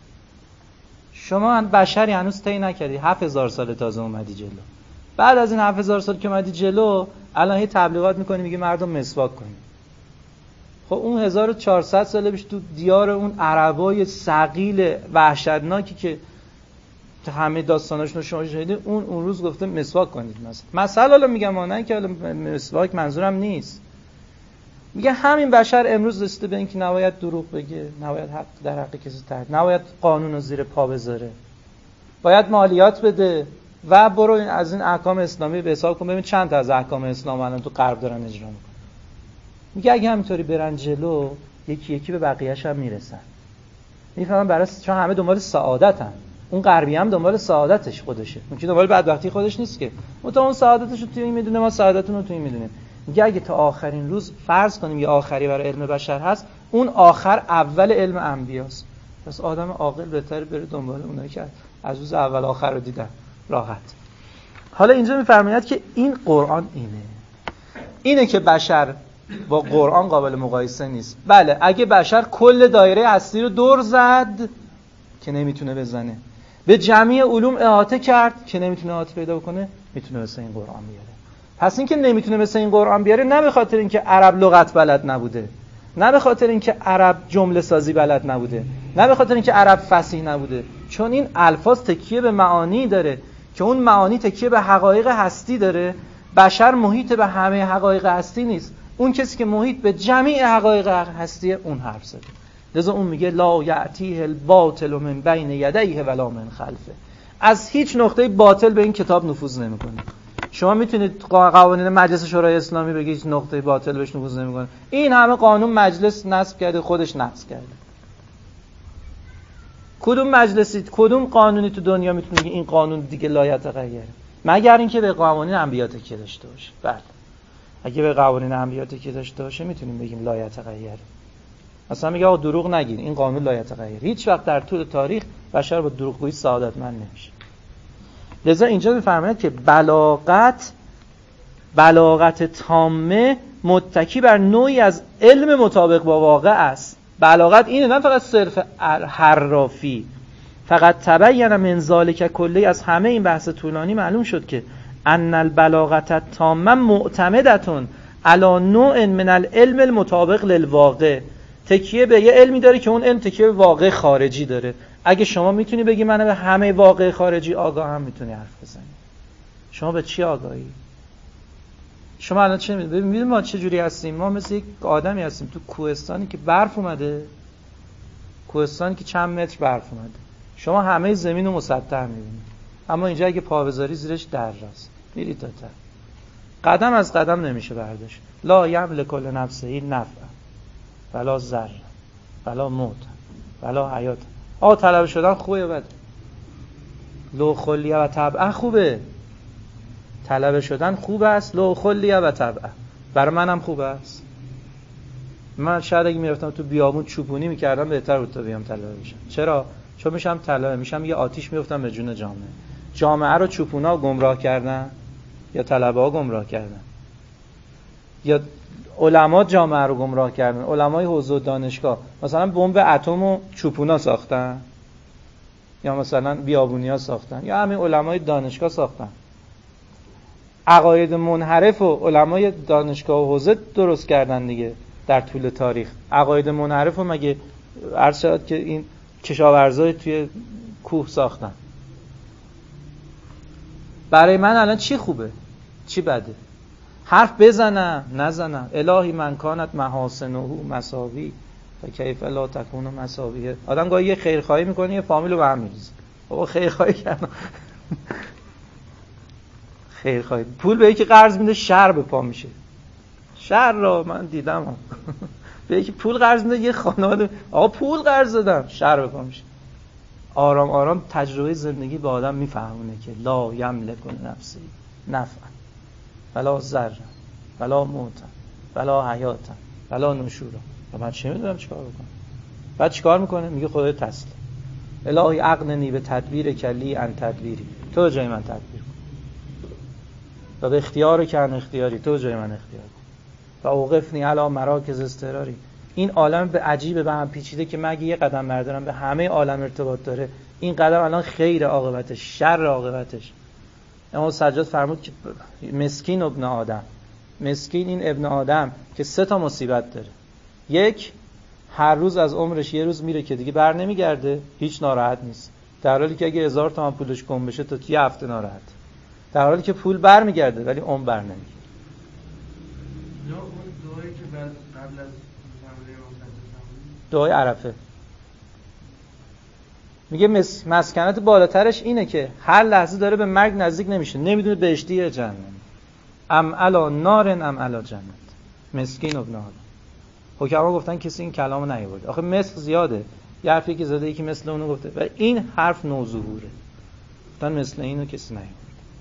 شما بشری هنوز طی نکردی، 7000 سال تازه اومدی جلو. بعد از این 7000 سال که اومدی جلو الان هی تبلیغات میکنی میگه مردم مسواک کنید. خب اون 1400 سال پیش تو دیار اون عربای ثقیل وحشتناکی که همه داستاناشون شما شنیدید، اون روز گفته مسواک کنید. مثلا حالا میگم نه که مسواک منظورم نیست، میگه همین بشر امروز رسیده به اینکه نباید دروغ بگه، نباید حق در حق کسی تعدی، نباید قانون رو زیر پا بذاره، باید مالیات بده و برو از این احکام اسلامی به حساب کن ببین چند تا از احکام اسلام الان تو غرب دارن اجرا میکنن. میگه اگه همینطوری برن جلو یکی یکی به بقیه‌اش هم میرسن. میفهمن برای چون همه دنبال سعادتن. اون غربی هم دنبال سعادتش خودشه، اون که دنبال بدبختی خودش نیست که. اون سعادتش رو تو این میدونه، ما سعادتون رو تو این میدونیم. میگه اگه تا آخرین روز فرض کنیم یه آخری برای علم بشر هست، اون آخر اول علم انبیاست. پس آدم عاقل بهتره بره دنبال اونایی که از روز اول آخر رو دیدن راحت. حالا اینجا میفرماید که این قرآن اینه که بشر با قرآن قابل مقایسه نیست. بله اگه بشر کل دایره هستی رو دور زد که نمیتونه بزنه، به جمعی علوم احاطه کرد که نمیتونه احاطه پیدا بکنه، میتونه مثل این قرآن بیاره. پس این که نمیتونه مثل این قرآن بیاره نه به خاطر اینکه عرب لغت بلد نبوده، نه به خاطر اینکه عرب جمله سازی بلد نبوده، نه به خاطر اینکه عرب فصیح نبوده، چون این الفاظ تکیه به معانی داره که اون معانی تکیه به حقایق هستی داره. بشر محیط به همه حقایق هستی نیست، اون کسی که محیط به جمیع حقایق هستی اون حرف زده. لذا اون میگه لا یأتیه الباطل من بین یدیه ولا من خلفه. از هیچ نقطه باطل به این کتاب نفوذ نمیکنه. شما میتونید قوانین مجلس شورای اسلامی بگید نقطه باطل بهش نفوذ نمیکنه. این همه قانون مجلس نصب کرده، خودش نقض کرده. کدوم مجلسی، کدوم قانونی تو دنیا میتونه بگه این قانون دیگه لا یتغیره؟ مگر اینکه به قوانین انبیا تکیه داشته باشه. بله، اگه به قوانین انبیا تکیه داشته باشه میتونیم بگیم لا یتغیره. مثلا میگه آقا دروغ نگین، این قانون لا یتغیره. هیچ وقت در طول تاریخ بشر با دروغگویی سعادتمند نمیشه. لذا اینجا میفرماید که بلاغت تامه متکی بر نوعی از علم مطابق با واقع است. بلاغت اینه، نه فقط صرف حرافی. فقط تبین من ذالک کلی، از همه این بحث طولانی معلوم شد که ان البلاغت التامه معتمدتون علی نوع من العلم المطابق للواقع. تکیه به یه علمی داره که اون علم تکیه به واقع خارجی داره. اگه شما میتونی بگی من به همه واقع خارجی آگاه هم میتونی حرف بزنی. شما به چی آگاهی؟ شما الان چه میدونید؟ ببینید ما چه جوری هستیم. ما مثل یک آدمی هستیم تو کوهستانی که برف اومده، کوهستانی که چند متر برف اومده. شما همه زمین رو مسطح میبینید، اما اینجا اگه پا بذاری زیرش دراست، میری تا ته. قدم از قدم نمیشه برداشت. لا یملک لنفسه نفع ولا ضر ولا موت ولا حیات. طلب شدن خوبه یا بده؟ لو خلیه و طبعه خوبه. طلب شدن خوب است، لو خلیه و طبعه. برای منم خوب است. من شاید اگه میرفتم تو بیابون چوپونی میکردم بهتر بود تا بیام طلبه بشم. چرا؟ چون میشم طلبه، میشم یه آتیش میفتم به جون جامعه. جامعه رو چوپونا گمراه کردن یا طلبه ها گمراه کردن؟ یا علما جامعه رو گمراه کردن؟ علمای حوزه و دانشگاه مثلا بمب اتم رو چوپونا ساختن یا مثلا بیابونیا ساختن یا همین علمای دانشگاه ساختن؟ عقاید منحرف و علمای دانشگاه و حوزه درست کردن دیگه. در طول تاریخ عقاید منحرف رو مگه عرض شد که این کشاورزای توی کوه ساختن؟ برای من الان چی خوبه چی بده؟ حرف بزنم نزنم؟ الهی من کانت محاسنه مساوی و کیف لا تکون مساویه. آدم گاهی یه خیرخواهی میکنه یه فامیل رو به هم میریزه. بابا خیرخواهی کردم خیرخواهی پول به یکی قرض میده شر به پا میشه. شر را من دیدم به یکی پول قرض میده یه خانواده آقا پول قرض دادم شر به پا میشه. آرام آرام تجربه زندگی به آدم میفهمونه که لا یملک نفسی نفع ولا ضر ولا موت ولا حیات ولا نشورا. و من چه میدونم چیکار بکنم؟ بعد چیکار میکنه؟ میگه خدای تسلیم. الهی اغننی به تدبیر کلی ان تدبیری. تو جای من تدبیر کن. و به اختیار کن اختیاری. تو جای من اختیار کن. و اوقفنی علی مراکز استقراری. این عالم به عجیبه به هم پیچیده که مگه یه قدم بردارم به همه عالم ارتباط داره. این قدم الان خیر عاقبتش، شر عاقبتش. امام سجاد فرمود که مسکین ابن آدم، مسکین این ابن آدم که 3 مصیبت داره. یک، هر روز از عمرش یه روز میره که دیگه بر نمیگرده، هیچ ناراحت نیست. در حالی که اگه 1000 تومان پولش گم بشه تا یه هفته ناراحت. در حالی که پول بر میگرده ولی عمر بر نمیگرده. یا اون دعایی که قبل از دعای عرفه میگه مسکنت بالاترش اینه که هر لحظه داره به مرگ نزدیک نمیشه، نمیدونه بهشتی یا جهنم. ام علا نارن ام علا جنت. مسکین ابن آدم. حکما گفتن کسی این کلامو نیورد. آخه مثل زیاده. یه حرفی که زده یکی مثل اونو گفته و این حرف نوظهوره. گفتن مثل اینو کسی نیورد.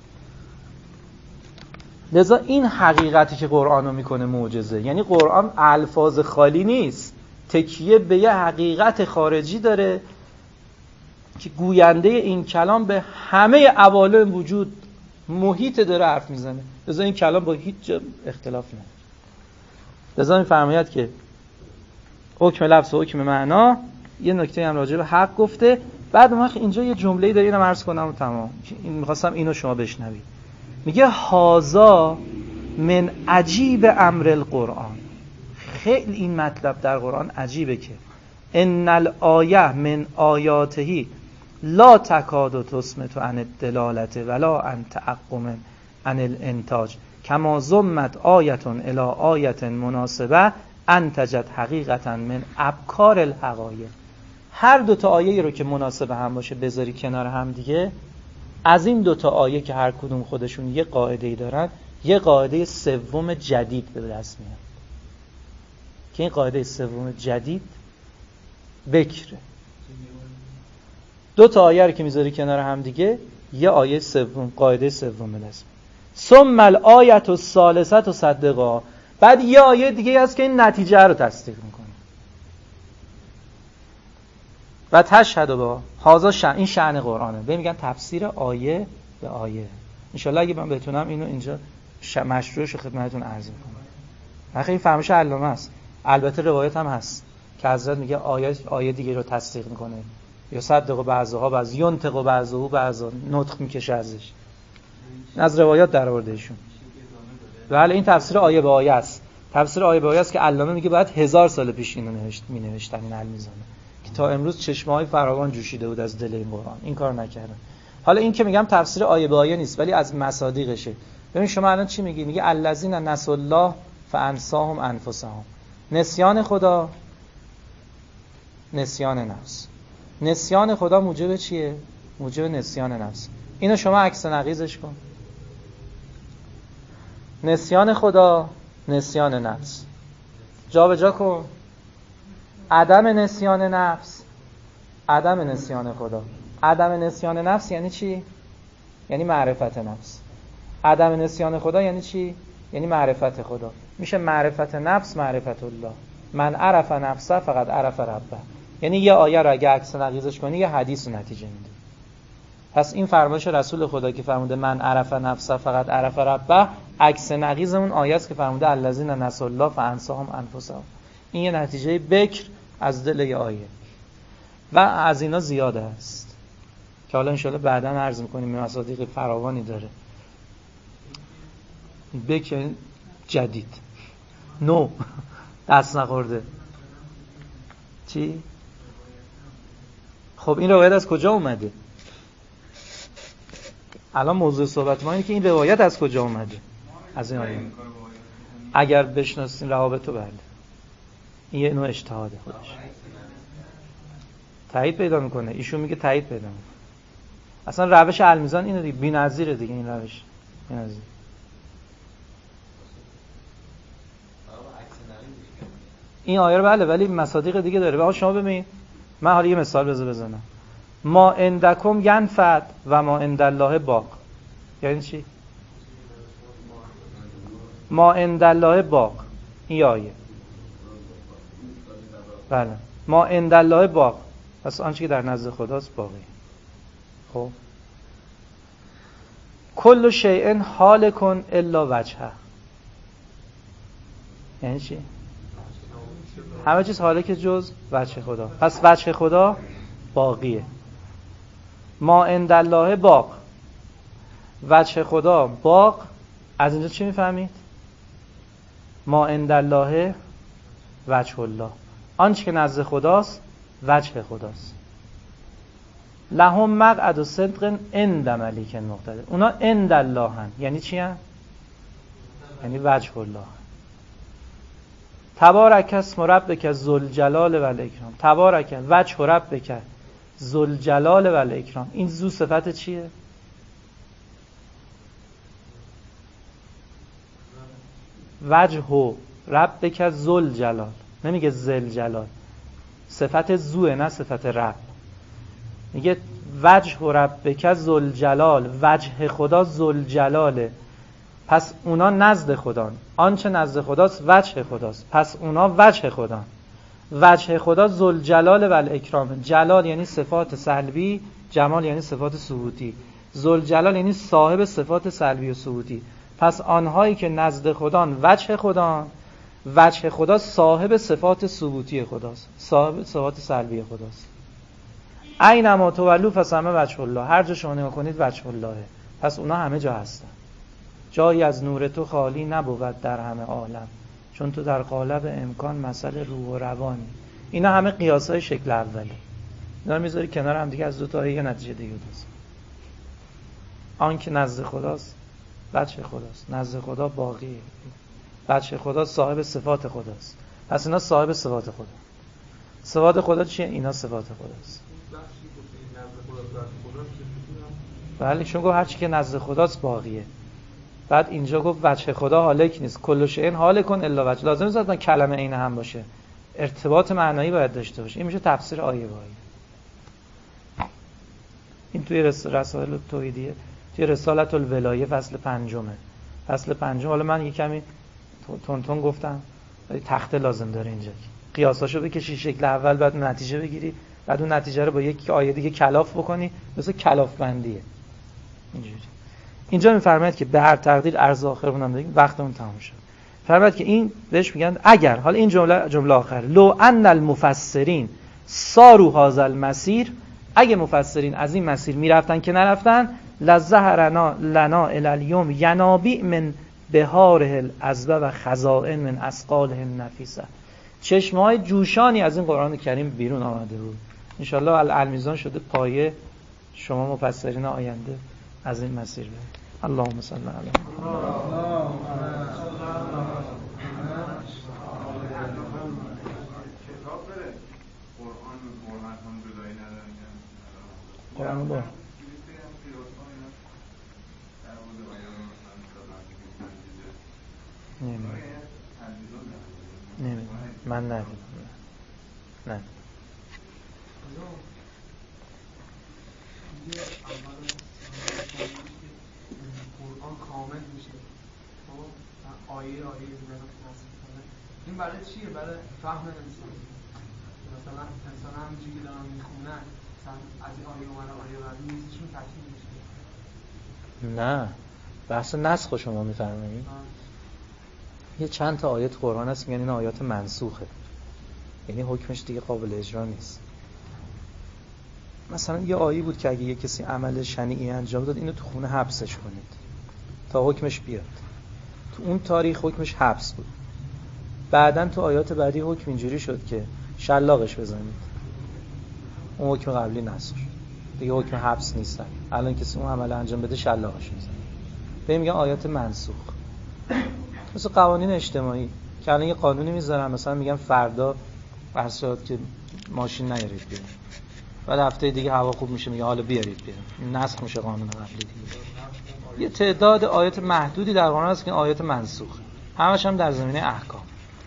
لذا این حقیقتی که قرآن رو میکنه معجزه. یعنی قرآن الفاظ خالی نیست، تکیه به یه حقیقت خارجی داره که گوینده این کلام به همه عوالم وجود محیط داره حرف میزنه. لذا این کلام با هیچ جا اختلاف نداره. لذا میفرماید که حکم لفظ و حکم معنا. یه نکته هم راجع به حق گفته. بعد ما اینجا یه جمله‌ای داره اینم عرض کنم و تمام. می‌خواستم اینو شما بشنوید. میگه هازا من عجیب امر القرآن. خیلی این مطلب در قرآن عجیبه که ان الآیه من آیاته لا تکاد تسمت عن الدلالت ولا عن تعقم عن الانتاج کما ضمت آیه الی آیه مناسبه انتجت حقیقتا من ابکار الحقایق. هر دو تا آیه رو که مناسب هم باشه بذاری کنار هم دیگه، از این دو تا آیه که هر کدوم خودشون یه قاعده‌ای دارن، یه قاعده سوم جدید به دست میاد که این قاعده سوم جدید بکره. دو تا آیه رو که میذاری کنار هم دیگه، یه آیه سوم، قاعده سوم به دست میاد. ثم الآیة الثالثة تصدقها. بعد یه آیه دیگه هست که این نتیجه رو تصدیق میکنه. و تشهد با هذا این شأن قرآنه. به میگن تفسیر آیه به آیه. ان شاءالله اگه من بتونم اینو اینجا مشروعش رو خدمتتون عرض میکنم. آخه این فرمایش علامه است. البته روایت هم هست که حضرت میگه آیه دیگه رو تصدیق میکنه، یا صدق بعضها بعض ینطق بعضه بعضا، نطق میکشه ازش. از روایات در آورده ایشون. بله این تفسیر آیه به آیه است. تفسیر آیه به آیه است که علامه میگه باید 1000 سال پیش اینو مینوشتن این المیزانه، که تا امروز چشمه‌های فراوان جوشیده بود از دل این قرآن. این کار نکردن. حالا این که میگم تفسیر آیه به آیه نیست، ولی از مصادیقشه. ببین شما الان چی میگی؟ میگه الذین نسوا الله فانساهم انفسهم. نسیان خدا، نسیان نفس. نسیان خدا موجب چیه؟ موجب نسیان نفس. اینو شما عکس نقیضش کن. نسیان خدا، نسیان نفس. جا به جا کن. عدم نسیان نفس، عدم نسیان خدا. عدم نسیان نفس یعنی چی؟ یعنی معرفت نفس. عدم نسیان خدا یعنی چی؟ یعنی معرفت خدا. میشه معرفت نفس، معرفت الله. من عرف نفسه فقط عرف ربه. یعنی یه آیه رو اگه عکس نقیضش کنی یه حدیث رو نتیجه میده. پس این فرمایش رسول خدا که فرموده من عرف نفسه فقط عرف ربه، عکس نقیض اون آیه است که فرموده الذین نسوا الله فانساهم انفسهم. این یه نتیجه بکر از دل یه آیه و از اینا زیاده است که حالا انشاءالله بعدا عرض میکنیم. مصادیق فراوانی داره. بکر جدید، نو، دست نخورده. چی؟ خب این روایت از کجا اومده؟ الان موضوع صحبت ما اینه که این روایت از کجا اومده؟ از این آیه. اگر بشناسین روابطو بله. این یه نوع اجتهاده خودش. تایید پیدا میکنه. ایشون میگه تایید پیدا میکنه. اصلا روش المیزان اینه دیگه، بی‌نظیره دیگه این روش. بی‌نظیر. این آیه رو بله، ولی مصادیق دیگه داره. آقا شما ببین، من حالا یه مثال بزنم. ما عندکم ینفد و ما عند الله باق. یعنی چی؟ ما عند الله باق. این آیه. بله. ما عند الله باق. پس آنچه که در نزد خداست باقی. خب کل شیء حالک الا وجهه. یعنی چی؟ همه چیز حالک جز وجه خدا. پس وجه خدا باقیه. ما عند الله باق. وجه خدا باق. از اینجا چی میفهمید؟ ما عند الله وجه الله. آنچه که نزد خداست وجه خداست. لهم مقعد صدق عند ملیک مقتدر. اونا عند الله هن. یعنی چی هن؟ یعنی وجه الله. تبارک اسم ربک ذوالجلال و الاکرام. تبارک وجه ربک ذوالجلال و الاکرام. این ذو صفت چیه؟ وجه ربک ذوالجلال. نمیگه ذوالجلال. صفت ذوه نه صفت رب. میگه وجه ربک ذوالجلال. وجه خدا ذوالجلاله. پس اونا نزد خدان. آنچه نزد خداست وجه خداست. پس اونا وجه خدان. وجه خدا ذوالجلال و الاکرام. جلال یعنی صفات سلبی، جمال یعنی صفات ثبوتی. ذوالجلال یعنی صاحب صفات سلبی و ثبوتی. پس آنهایی که نزد خدان وجه خدان، وجه خدا صاحب صفات ثبوتی خداست، صاحب صفات سلبی خداست. اینما تولوا فثم وجه الله. هر جا شما نگاه کنید وجه اللهه. پس اونا همه جا هستن. جایی از نور تو خالی نبود در همه عالم، چون تو در قالب امکان مسئله روح و روانی. اینا همه قیاسای شکل اوله. اینا رو میذاری کنار هم دیگه، از دو تا یه نتیجه دیگه درست. آن که نزد خداست وجه خداست. نزد خدا باقیه. وجه خدا صاحب صفات خداست. پس اینا صاحب صفات خدا. صفات خدا چیه؟ اینا صفات خداست. بله چون گفت هر چی که نزد خداست باقیه. بعد اینجا گفت وجه خدا حالک نیست، کل شیء حالکن الا وجه. لازم نیست حتما کلمه عین هم باشه، ارتباط معنایی باید داشته باشه. این میشه تفسیر آیه به آیه. این توی رسائل توحیدیه، توی رسالت الولایه فصل 5. فصل 5 حالا من یه کمی تون گفتم، ولی تخته لازم داره اینجا. قیاساشو بکشی شکل اول، بعد نتیجه بگیری، بعد اون نتیجه رو با یک آیه دیگه کلاف بکنی، مثل کلاف بندیه. اینجوری. اینجا میفرماید که به هر تقدیر ارز آخرمون هم بگیم، وقتمون تموم شد. فرماید که این بهش میگن اگر، حالا این جمله آخر، لو ان المفسرین ساروا هذا المسیر، اگه مفسرین از این مسیر میرفتن که نرفتن، لظهرنا لنا الی الیوم ینابیع من بهاره العذبه و خزائن من اثقاله النفیسه. چشمه‌های جوشانی از این قرآن کریم بیرون آمده بود. ان شاء الله المیزان شده پایه شما مفسرین آینده از این مسیر برید. اللهم صل علی قرآن با نمیدونم من ندیدم. نه قرآن کامل میشه آیه این برای چیه؟ برای فهم انسان. مثلا انسان همینجوری که دارن میخونن از این آیه اومده آیه بعدی نیستشون تکمیل میشه. نه بحث نسخ شما میفرمایید. یه چند تا آیت قرآن هست میگن این آیات منسوخه، یعنی حکمش دیگه قابل اجرا نیست. مثلا یه آیه بود که اگه یه کسی عمل شنیعی انجام داد اینو تو خونه حبسش کنید تا حکمش بیاد. تو اون تاریخ حکمش حبس بود. بعدن تو آیات بعدی حکم اینجوری شد که شلاقش بزنید. اون حکم قبلی نسخ شد. دیگه حکم حبس نیستن. الان کسی اون عمل انجام بده شلاقش میزنه. به میگن آیات منسوخ. مثل قوانین اجتماعی که الان یه قانونی میذارن، مثلا میگن فردا فرض که ماشین نیارید بیرون، بعد هفته دیگه هوا خوب میشه میگه حالا بیارید بیرون، نسخ میشه قانون قبلی دیگه. یه تعداد آیات محدودی در قرآن هست که آیات منسوخ، همش هم در زمینه احکام.